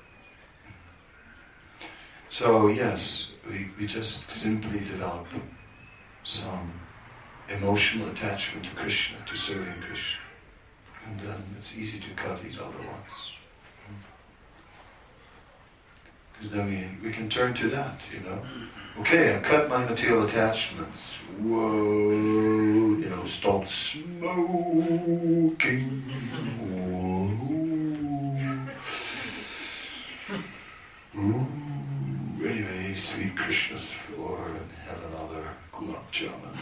So yes, we just simply develop some emotional attachment to Krishna, to serving Krishna. And then it's easy to cut these other ones. Because then we can turn to that, Okay, I cut my material attachments. Whoa, stop smoking. Whoa. Ooh. Anyway, sweet Krishna's floor and have another gulab jamun.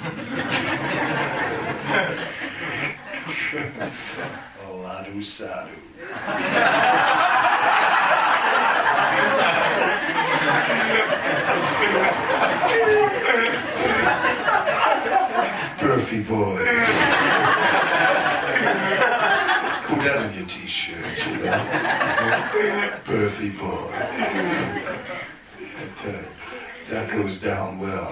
Ladu sadhu. Perfy boy. Put that on your t-shirt, Perfy boy. I tell you, that goes down well.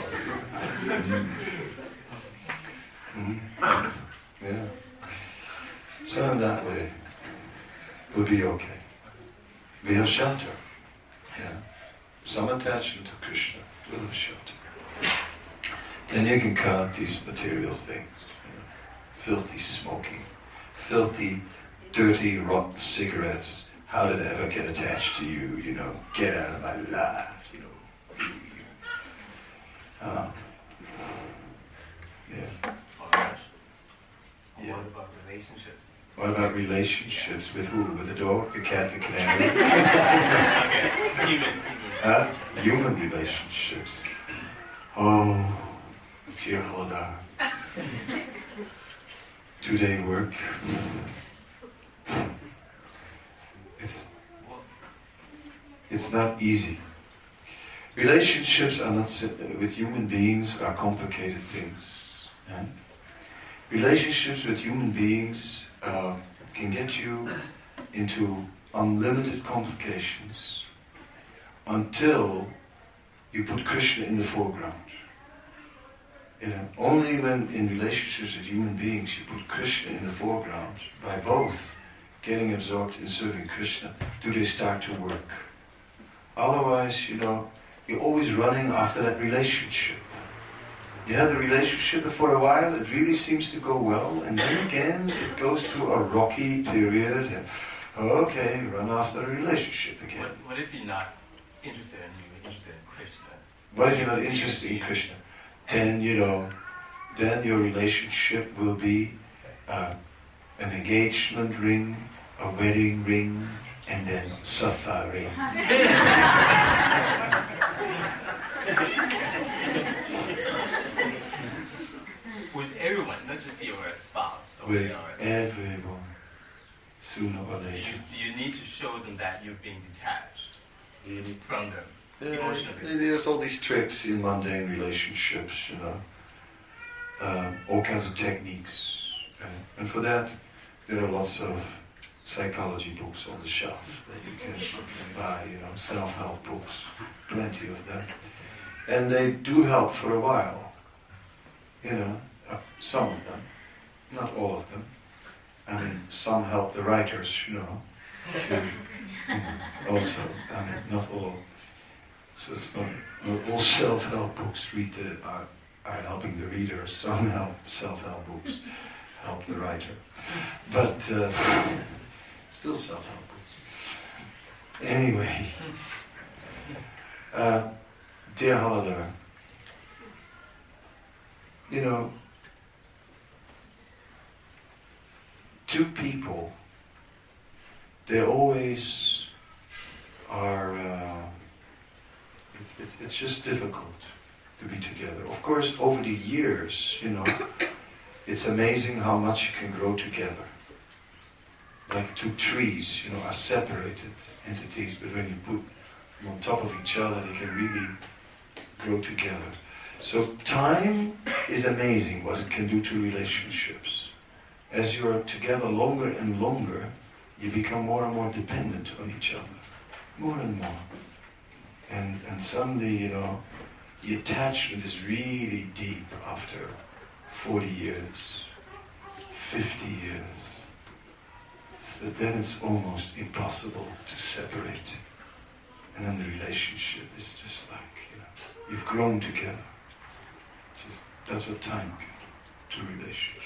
Yeah. So in that way, we'll be okay. We have shelter. Yeah. Some attachment to Krishna will have shelter. Then you can cut these material things. Filthy smoking, filthy, dirty, rotten cigarettes. How did I ever get attached to you? Get out of my life. Yeah. What about relationships? What about relationships? With who? With the dog, the cat, the canary? Okay, human. Human relationships. Oh, dear Hoda. Do-day work. It's not easy. Relationships are not with human beings are complicated things. Yeah? Relationships with human beings can get you into unlimited complications until you put Krishna in the foreground. Only when in relationships with human beings you put Krishna in the foreground, by both getting absorbed in serving Krishna, do they start to work. Otherwise, you're always running after that relationship. You have the relationship, and for a while it really seems to go well, and then again it goes through a rocky period, and okay, run after the relationship again. What if you're not interested in you, you're interested in Krishna? What if you're not interested in Krishna? Then, then your relationship will be an engagement ring, a wedding ring, and then safa ring. With everyone, not just your spouse. With everyone, sooner or later. Do you need to show them that you're being detached from them? Emotionally. There's all these tricks in mundane relationships, all kinds of techniques. And for that, there are lots of psychology books on the shelf that you can buy, self-help books, plenty of them. And they do help for a while, some of them, not all of them. I mean, some help the writers, to also, not all. So it's not all self-help books are helping the reader. Some self-help books help the writer. But still self-help books. Anyway, dear Halalar, two people, they always are, it's just difficult to be together. Of course, over the years, it's amazing how much you can grow together. Like two trees, are separated entities, but when you put them on top of each other, they can really grow together. So time is amazing what it can do to relationships. As you're together longer and longer, you become more and more dependent on each other. More and more. And suddenly, the attachment is really deep after 40 years, 50 years. So then it's almost impossible to separate. And then the relationship is just like, you've grown together. That's what time can do to relationships.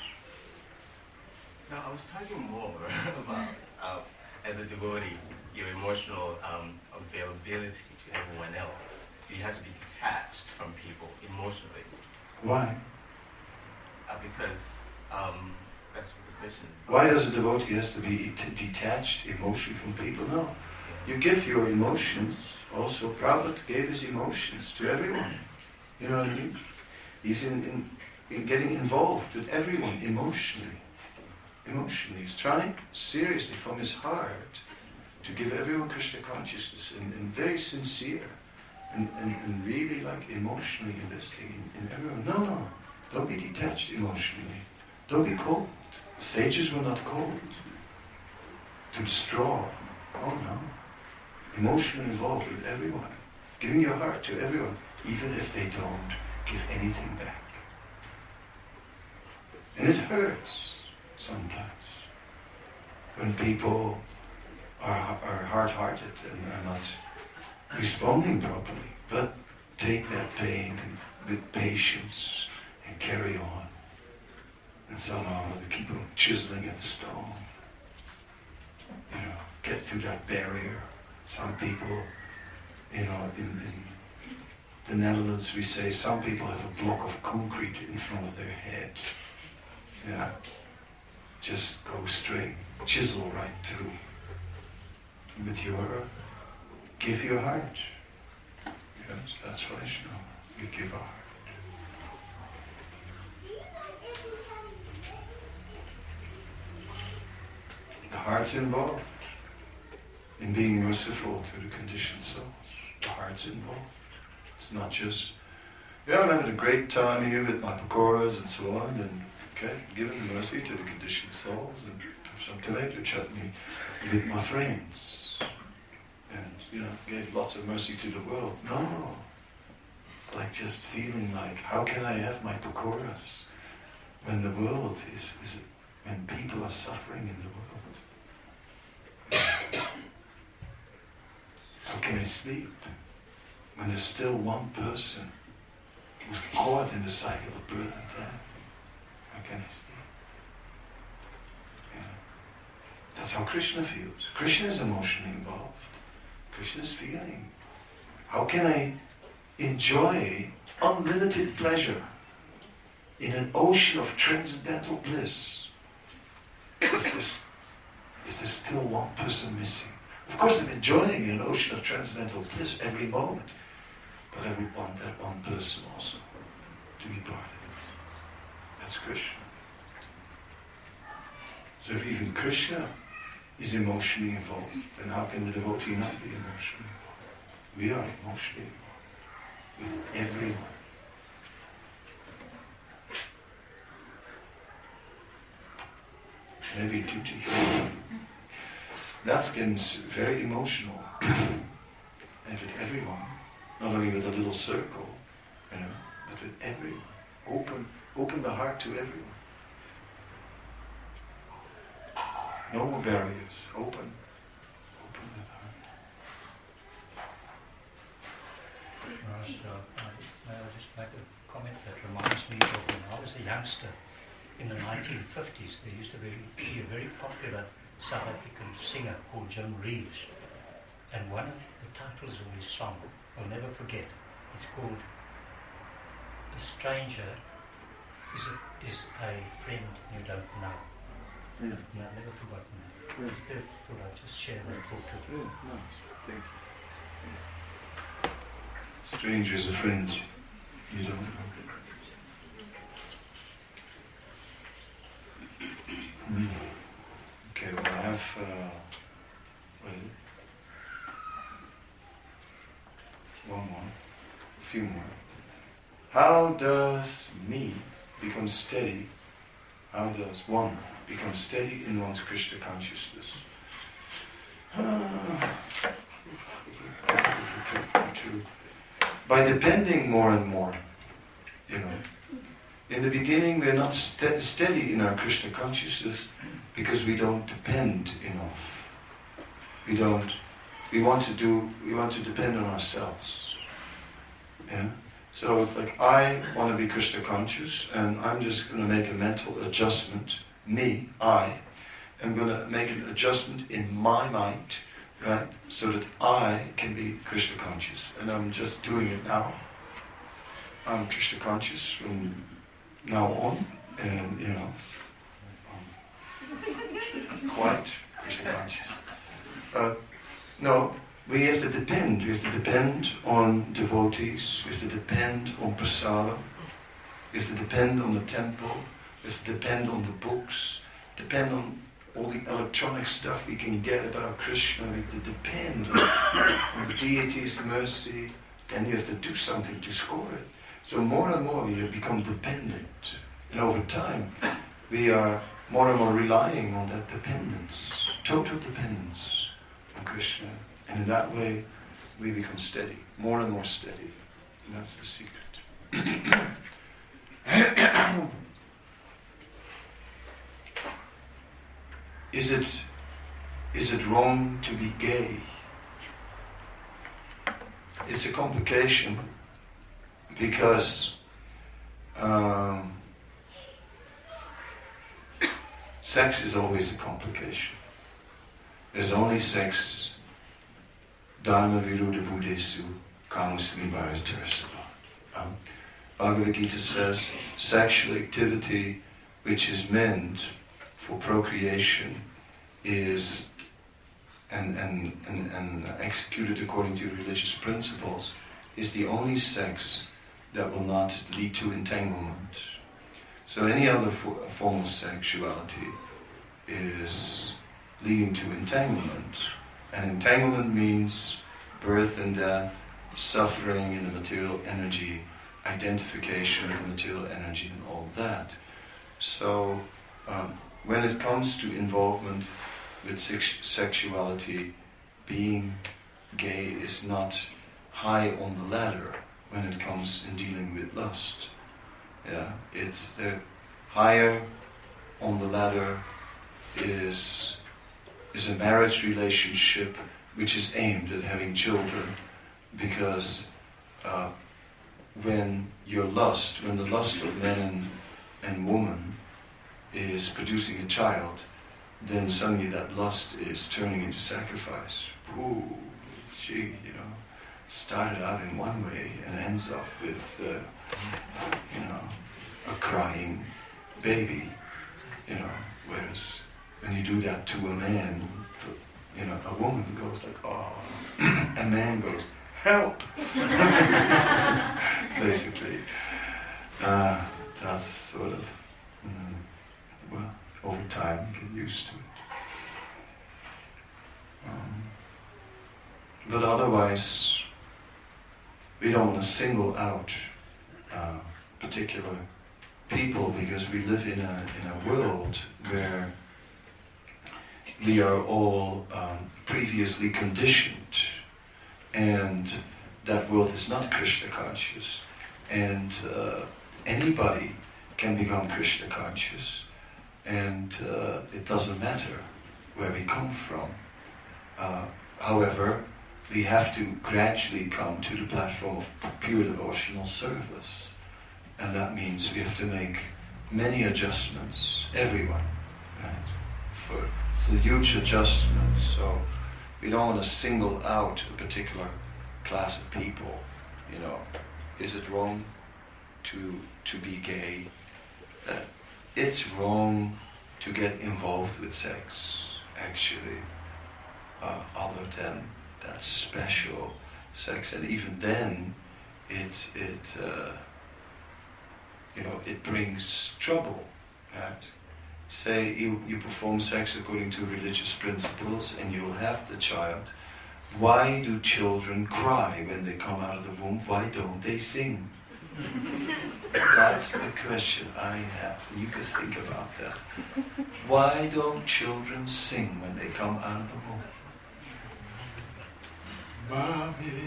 Now, I was talking more about, as a devotee, your emotional availability to everyone else. You have to be detached from people emotionally. Why? Because that's what the question is. Why does a devotee has to be detached emotionally from people? No. You give your emotions. Also, Prabhupada gave his emotions to everyone. You know what I mean? He's in getting involved with everyone emotionally. He's trying seriously from his heart to give everyone Krishna consciousness and very sincere and really like emotionally investing in everyone. No, don't be detached emotionally. Don't be cold. The sages were not cold to destroy. Oh no. Emotionally involved with everyone. Giving your heart to everyone, even if they don't give anything back. And it hurts sometimes when people are hard-hearted and are not responding properly. But take that pain with patience and carry on. And somehow to keep on chiseling at the stone. Get through that barrier. Some people, in the Netherlands we say some people have a block of concrete in front of their head. Just go straight, chisel right through. Give your heart. Yes, that's Vaishnava. You give a heart. The heart's involved in being merciful to the conditioned souls. The heart's involved. It's not just, I'm having a great time here with my pakoras and so on, and giving mercy to the conditioned souls and have some tomato chutney with my friends. And, gave lots of mercy to the world. No. It's like just feeling like, how can I have my pakoras when the world when people are suffering in the world? How can I sleep when there's still one person who's caught in the cycle of birth and death? How can I sleep? That's how Krishna feels. Krishna is emotionally involved. Krishna is feeling. How can I enjoy unlimited pleasure in an ocean of transcendental bliss if there's still one person missing? Of course, I'm enjoying an ocean of transcendental bliss every moment, but I would want that one person also to be part of it. That's Krishna. So if even Krishna is emotionally involved, then how can the devotee not be emotionally involved? We are emotionally involved with everyone. heavy duty. That's getting very emotional. And with everyone, not only with a little circle, you know, but with everyone. Open the heart to everyone. No more barriers. Open that heart. May I just make a comment that reminds me of when I was a youngster in the 1950s. There used to be a very popular South African singer called Jim Reeves, and one of the titles of his song I'll never forget. It's called "A Stranger is a Friend You Don't Know." Yeah. And I've never forgotten that. Yeah. I thought I'd just share that thought with you. Yeah, nice. Thank you. Stranger is a friend you don't know. Okay, well I have, what is it? One more, a few more. How does me become steady? How does one become steady in one's Krishna consciousness? By depending more and more, you know. In the beginning we're not steady in our Krishna consciousness because we don't depend enough. We want to depend on ourselves. Yeah? So it's like, I want to be Krishna conscious, and I'm just going to make a mental adjustment. I am going to make an adjustment in my mind, right? So that I can be Krishna conscious. And I'm just doing it now. I'm Krishna conscious from now on, and you know, quite Krishna conscious. No, we have to depend. We have to depend on devotees. We have to depend on prasada. We have to depend on the temple. We have to depend on the books. Depend on all the electronic stuff we can get about Krishna. We have to depend on the deity's mercy. Then you have to do something to score it. So more and more we have become dependent. And over time, we are more and more relying on that dependence, total dependence on Krishna. And in that way, we become steady, more and more steady. And that's the secret. Is it wrong to be gay? It's a complication because sex is always a complication. There's only sex, dharma viruddha buddhesu, kamusmi bharatarasava. Bhagavad Gita says, sexual activity which is meant for procreation is and executed according to religious principles is the only sex that will not lead to entanglement. So any other form of sexuality is leading to entanglement. And entanglement means birth and death, suffering in the material energy, identification with the material energy and all that. So when it comes to involvement with sexuality, being gay is not high on the ladder when it comes in dealing with lust. Yeah, it's the higher on the ladder is a marriage relationship which is aimed at having children, because when the lust of man and woman is producing a child, then suddenly that lust is turning into sacrifice. Ooh, she, started out in one way and ends up with, a crying baby, whereas when you do that to a man, a woman goes like, oh, a man goes, help! Basically. That's sort of, over time you get used to it. But otherwise, we don't want to single out particular people, because we live in a world where we are all previously conditioned, and that world is not Krishna conscious, and anybody can become Krishna conscious, and it doesn't matter where we come from. However, we have to gradually come to the platform of pure devotional service, and that means we have to make many adjustments, everyone, right? It's a huge adjustment, so we don't want to single out a particular class of people. You know, is it wrong to be gay? It's wrong to get involved with sex, actually, other than that special sex, and even then, it brings trouble, right? Say you perform sex according to religious principles, and you'll have the child. Why do children cry when they come out of the womb? Why don't they sing? That's the question I have. You could think about that. Why don't children sing when they come out of the womb? Mommy.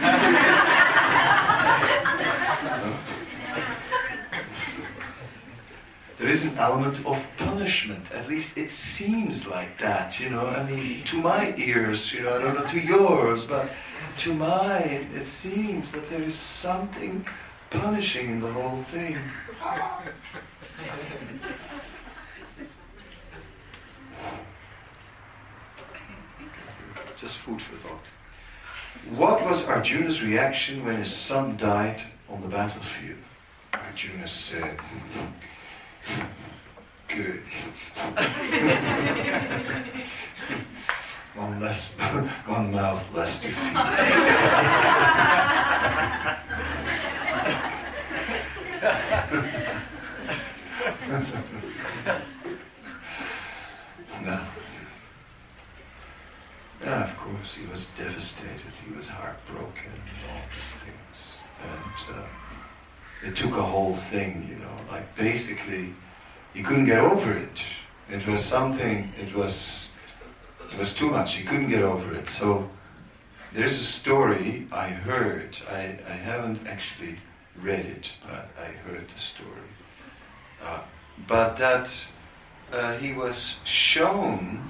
There is an element of punishment, at least it seems like that, you know. I mean, to my ears, you know, I don't know to yours, but to mine, it seems that there is something punishing in the whole thing. Just food for thought. What was Arjuna's reaction when his son died on the battlefield? Arjuna said, good. One mouth less to feed. No. Yeah, of course, he was devastated, he was heartbroken, all these things. And it took a whole thing, you know, like basically, he couldn't get over it. It was something, it was too much, he couldn't get over it. So, there's a story I heard, I haven't actually read it, but I heard the story. But that he was shown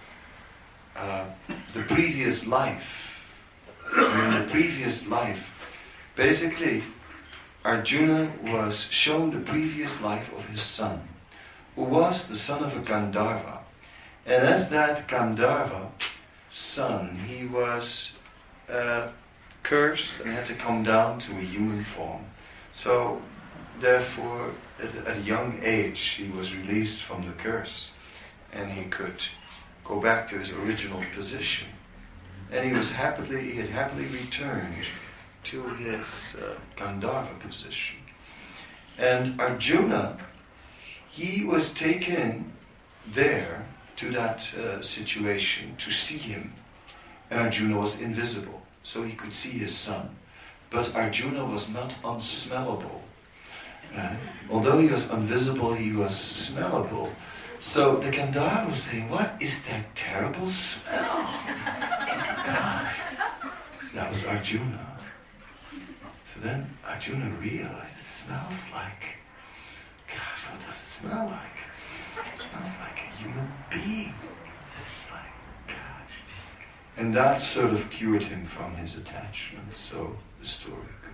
the previous life. In the previous life, basically, Arjuna was shown the previous life of his son, who was the son of a Gandharva. And as that Gandharva son, he was cursed and had to come down to a human form. So, therefore, at a young age, he was released from the curse, and he could go back to his original position. And he had happily returned to his Gandharva position. And Arjuna, he was taken there to that situation to see him. And Arjuna was invisible, so he could see his son. But Arjuna was not unsmellable. Right? Although he was invisible, he was smellable. So the Gandharva was saying, what is that terrible smell? God. That was Arjuna. So then Arjuna realized it smells like, gosh, what does it smell like? It smells like a human being. It's like, gosh. And that sort of cured him from his attachment, so the story goes.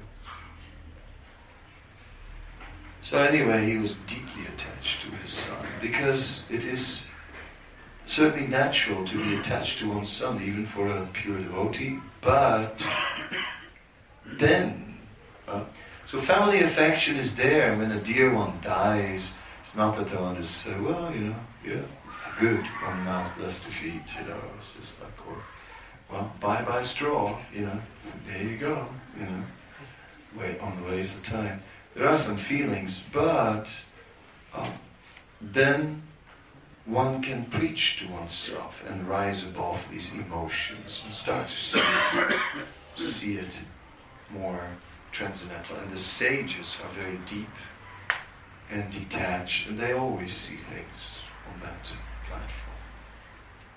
So anyway, he was deeply attached to his son, because it is certainly natural to be attached to one's son, even for a pure devotee, but then, so family affection is there, and when a dear one dies, it's not that they want to say, well, you know, yeah, good, one mouth less to feed, you know, it's just like, or, well, bye-bye straw, you know, there you go, you know, wait on the ways of time. There are some feelings, but then one can preach to oneself and rise above these emotions and start to see it more transcendental. And the sages are very deep and detached, and they always see things on that platform.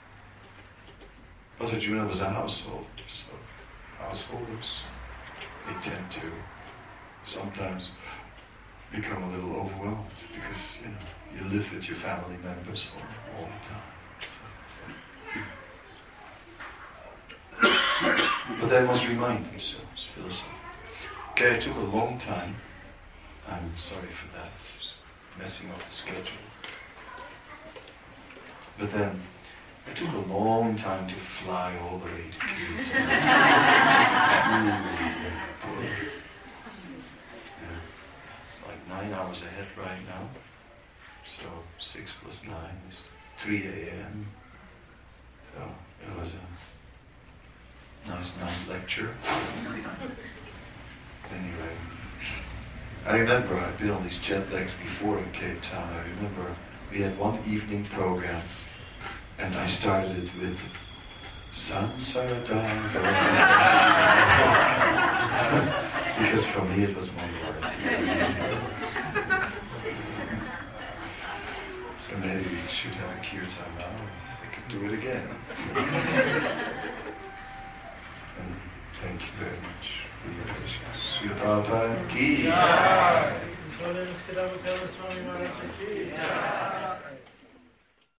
But Arjuna was a householder, so householders, they tend to sometimes become a little overwhelmed because, you live with your family members all the time. So. But they must remind themselves, philosophy. Okay, it took a long time. I'm sorry for that, just messing up the schedule. But then, it took a long time to fly all the way to Kiev. It's like 9 hours ahead right now. So 6 plus 9 is 3 a.m. So it was a nice night lecture. Anyway, I remember I've been on these jet lags before in Cape Town. I remember we had one evening program, and I started it with Sansardava. Because for me it was one word. So maybe we should have a kirtan now. We could do it again. And thank you very much for your patience. Srila Prabhupada ki jai.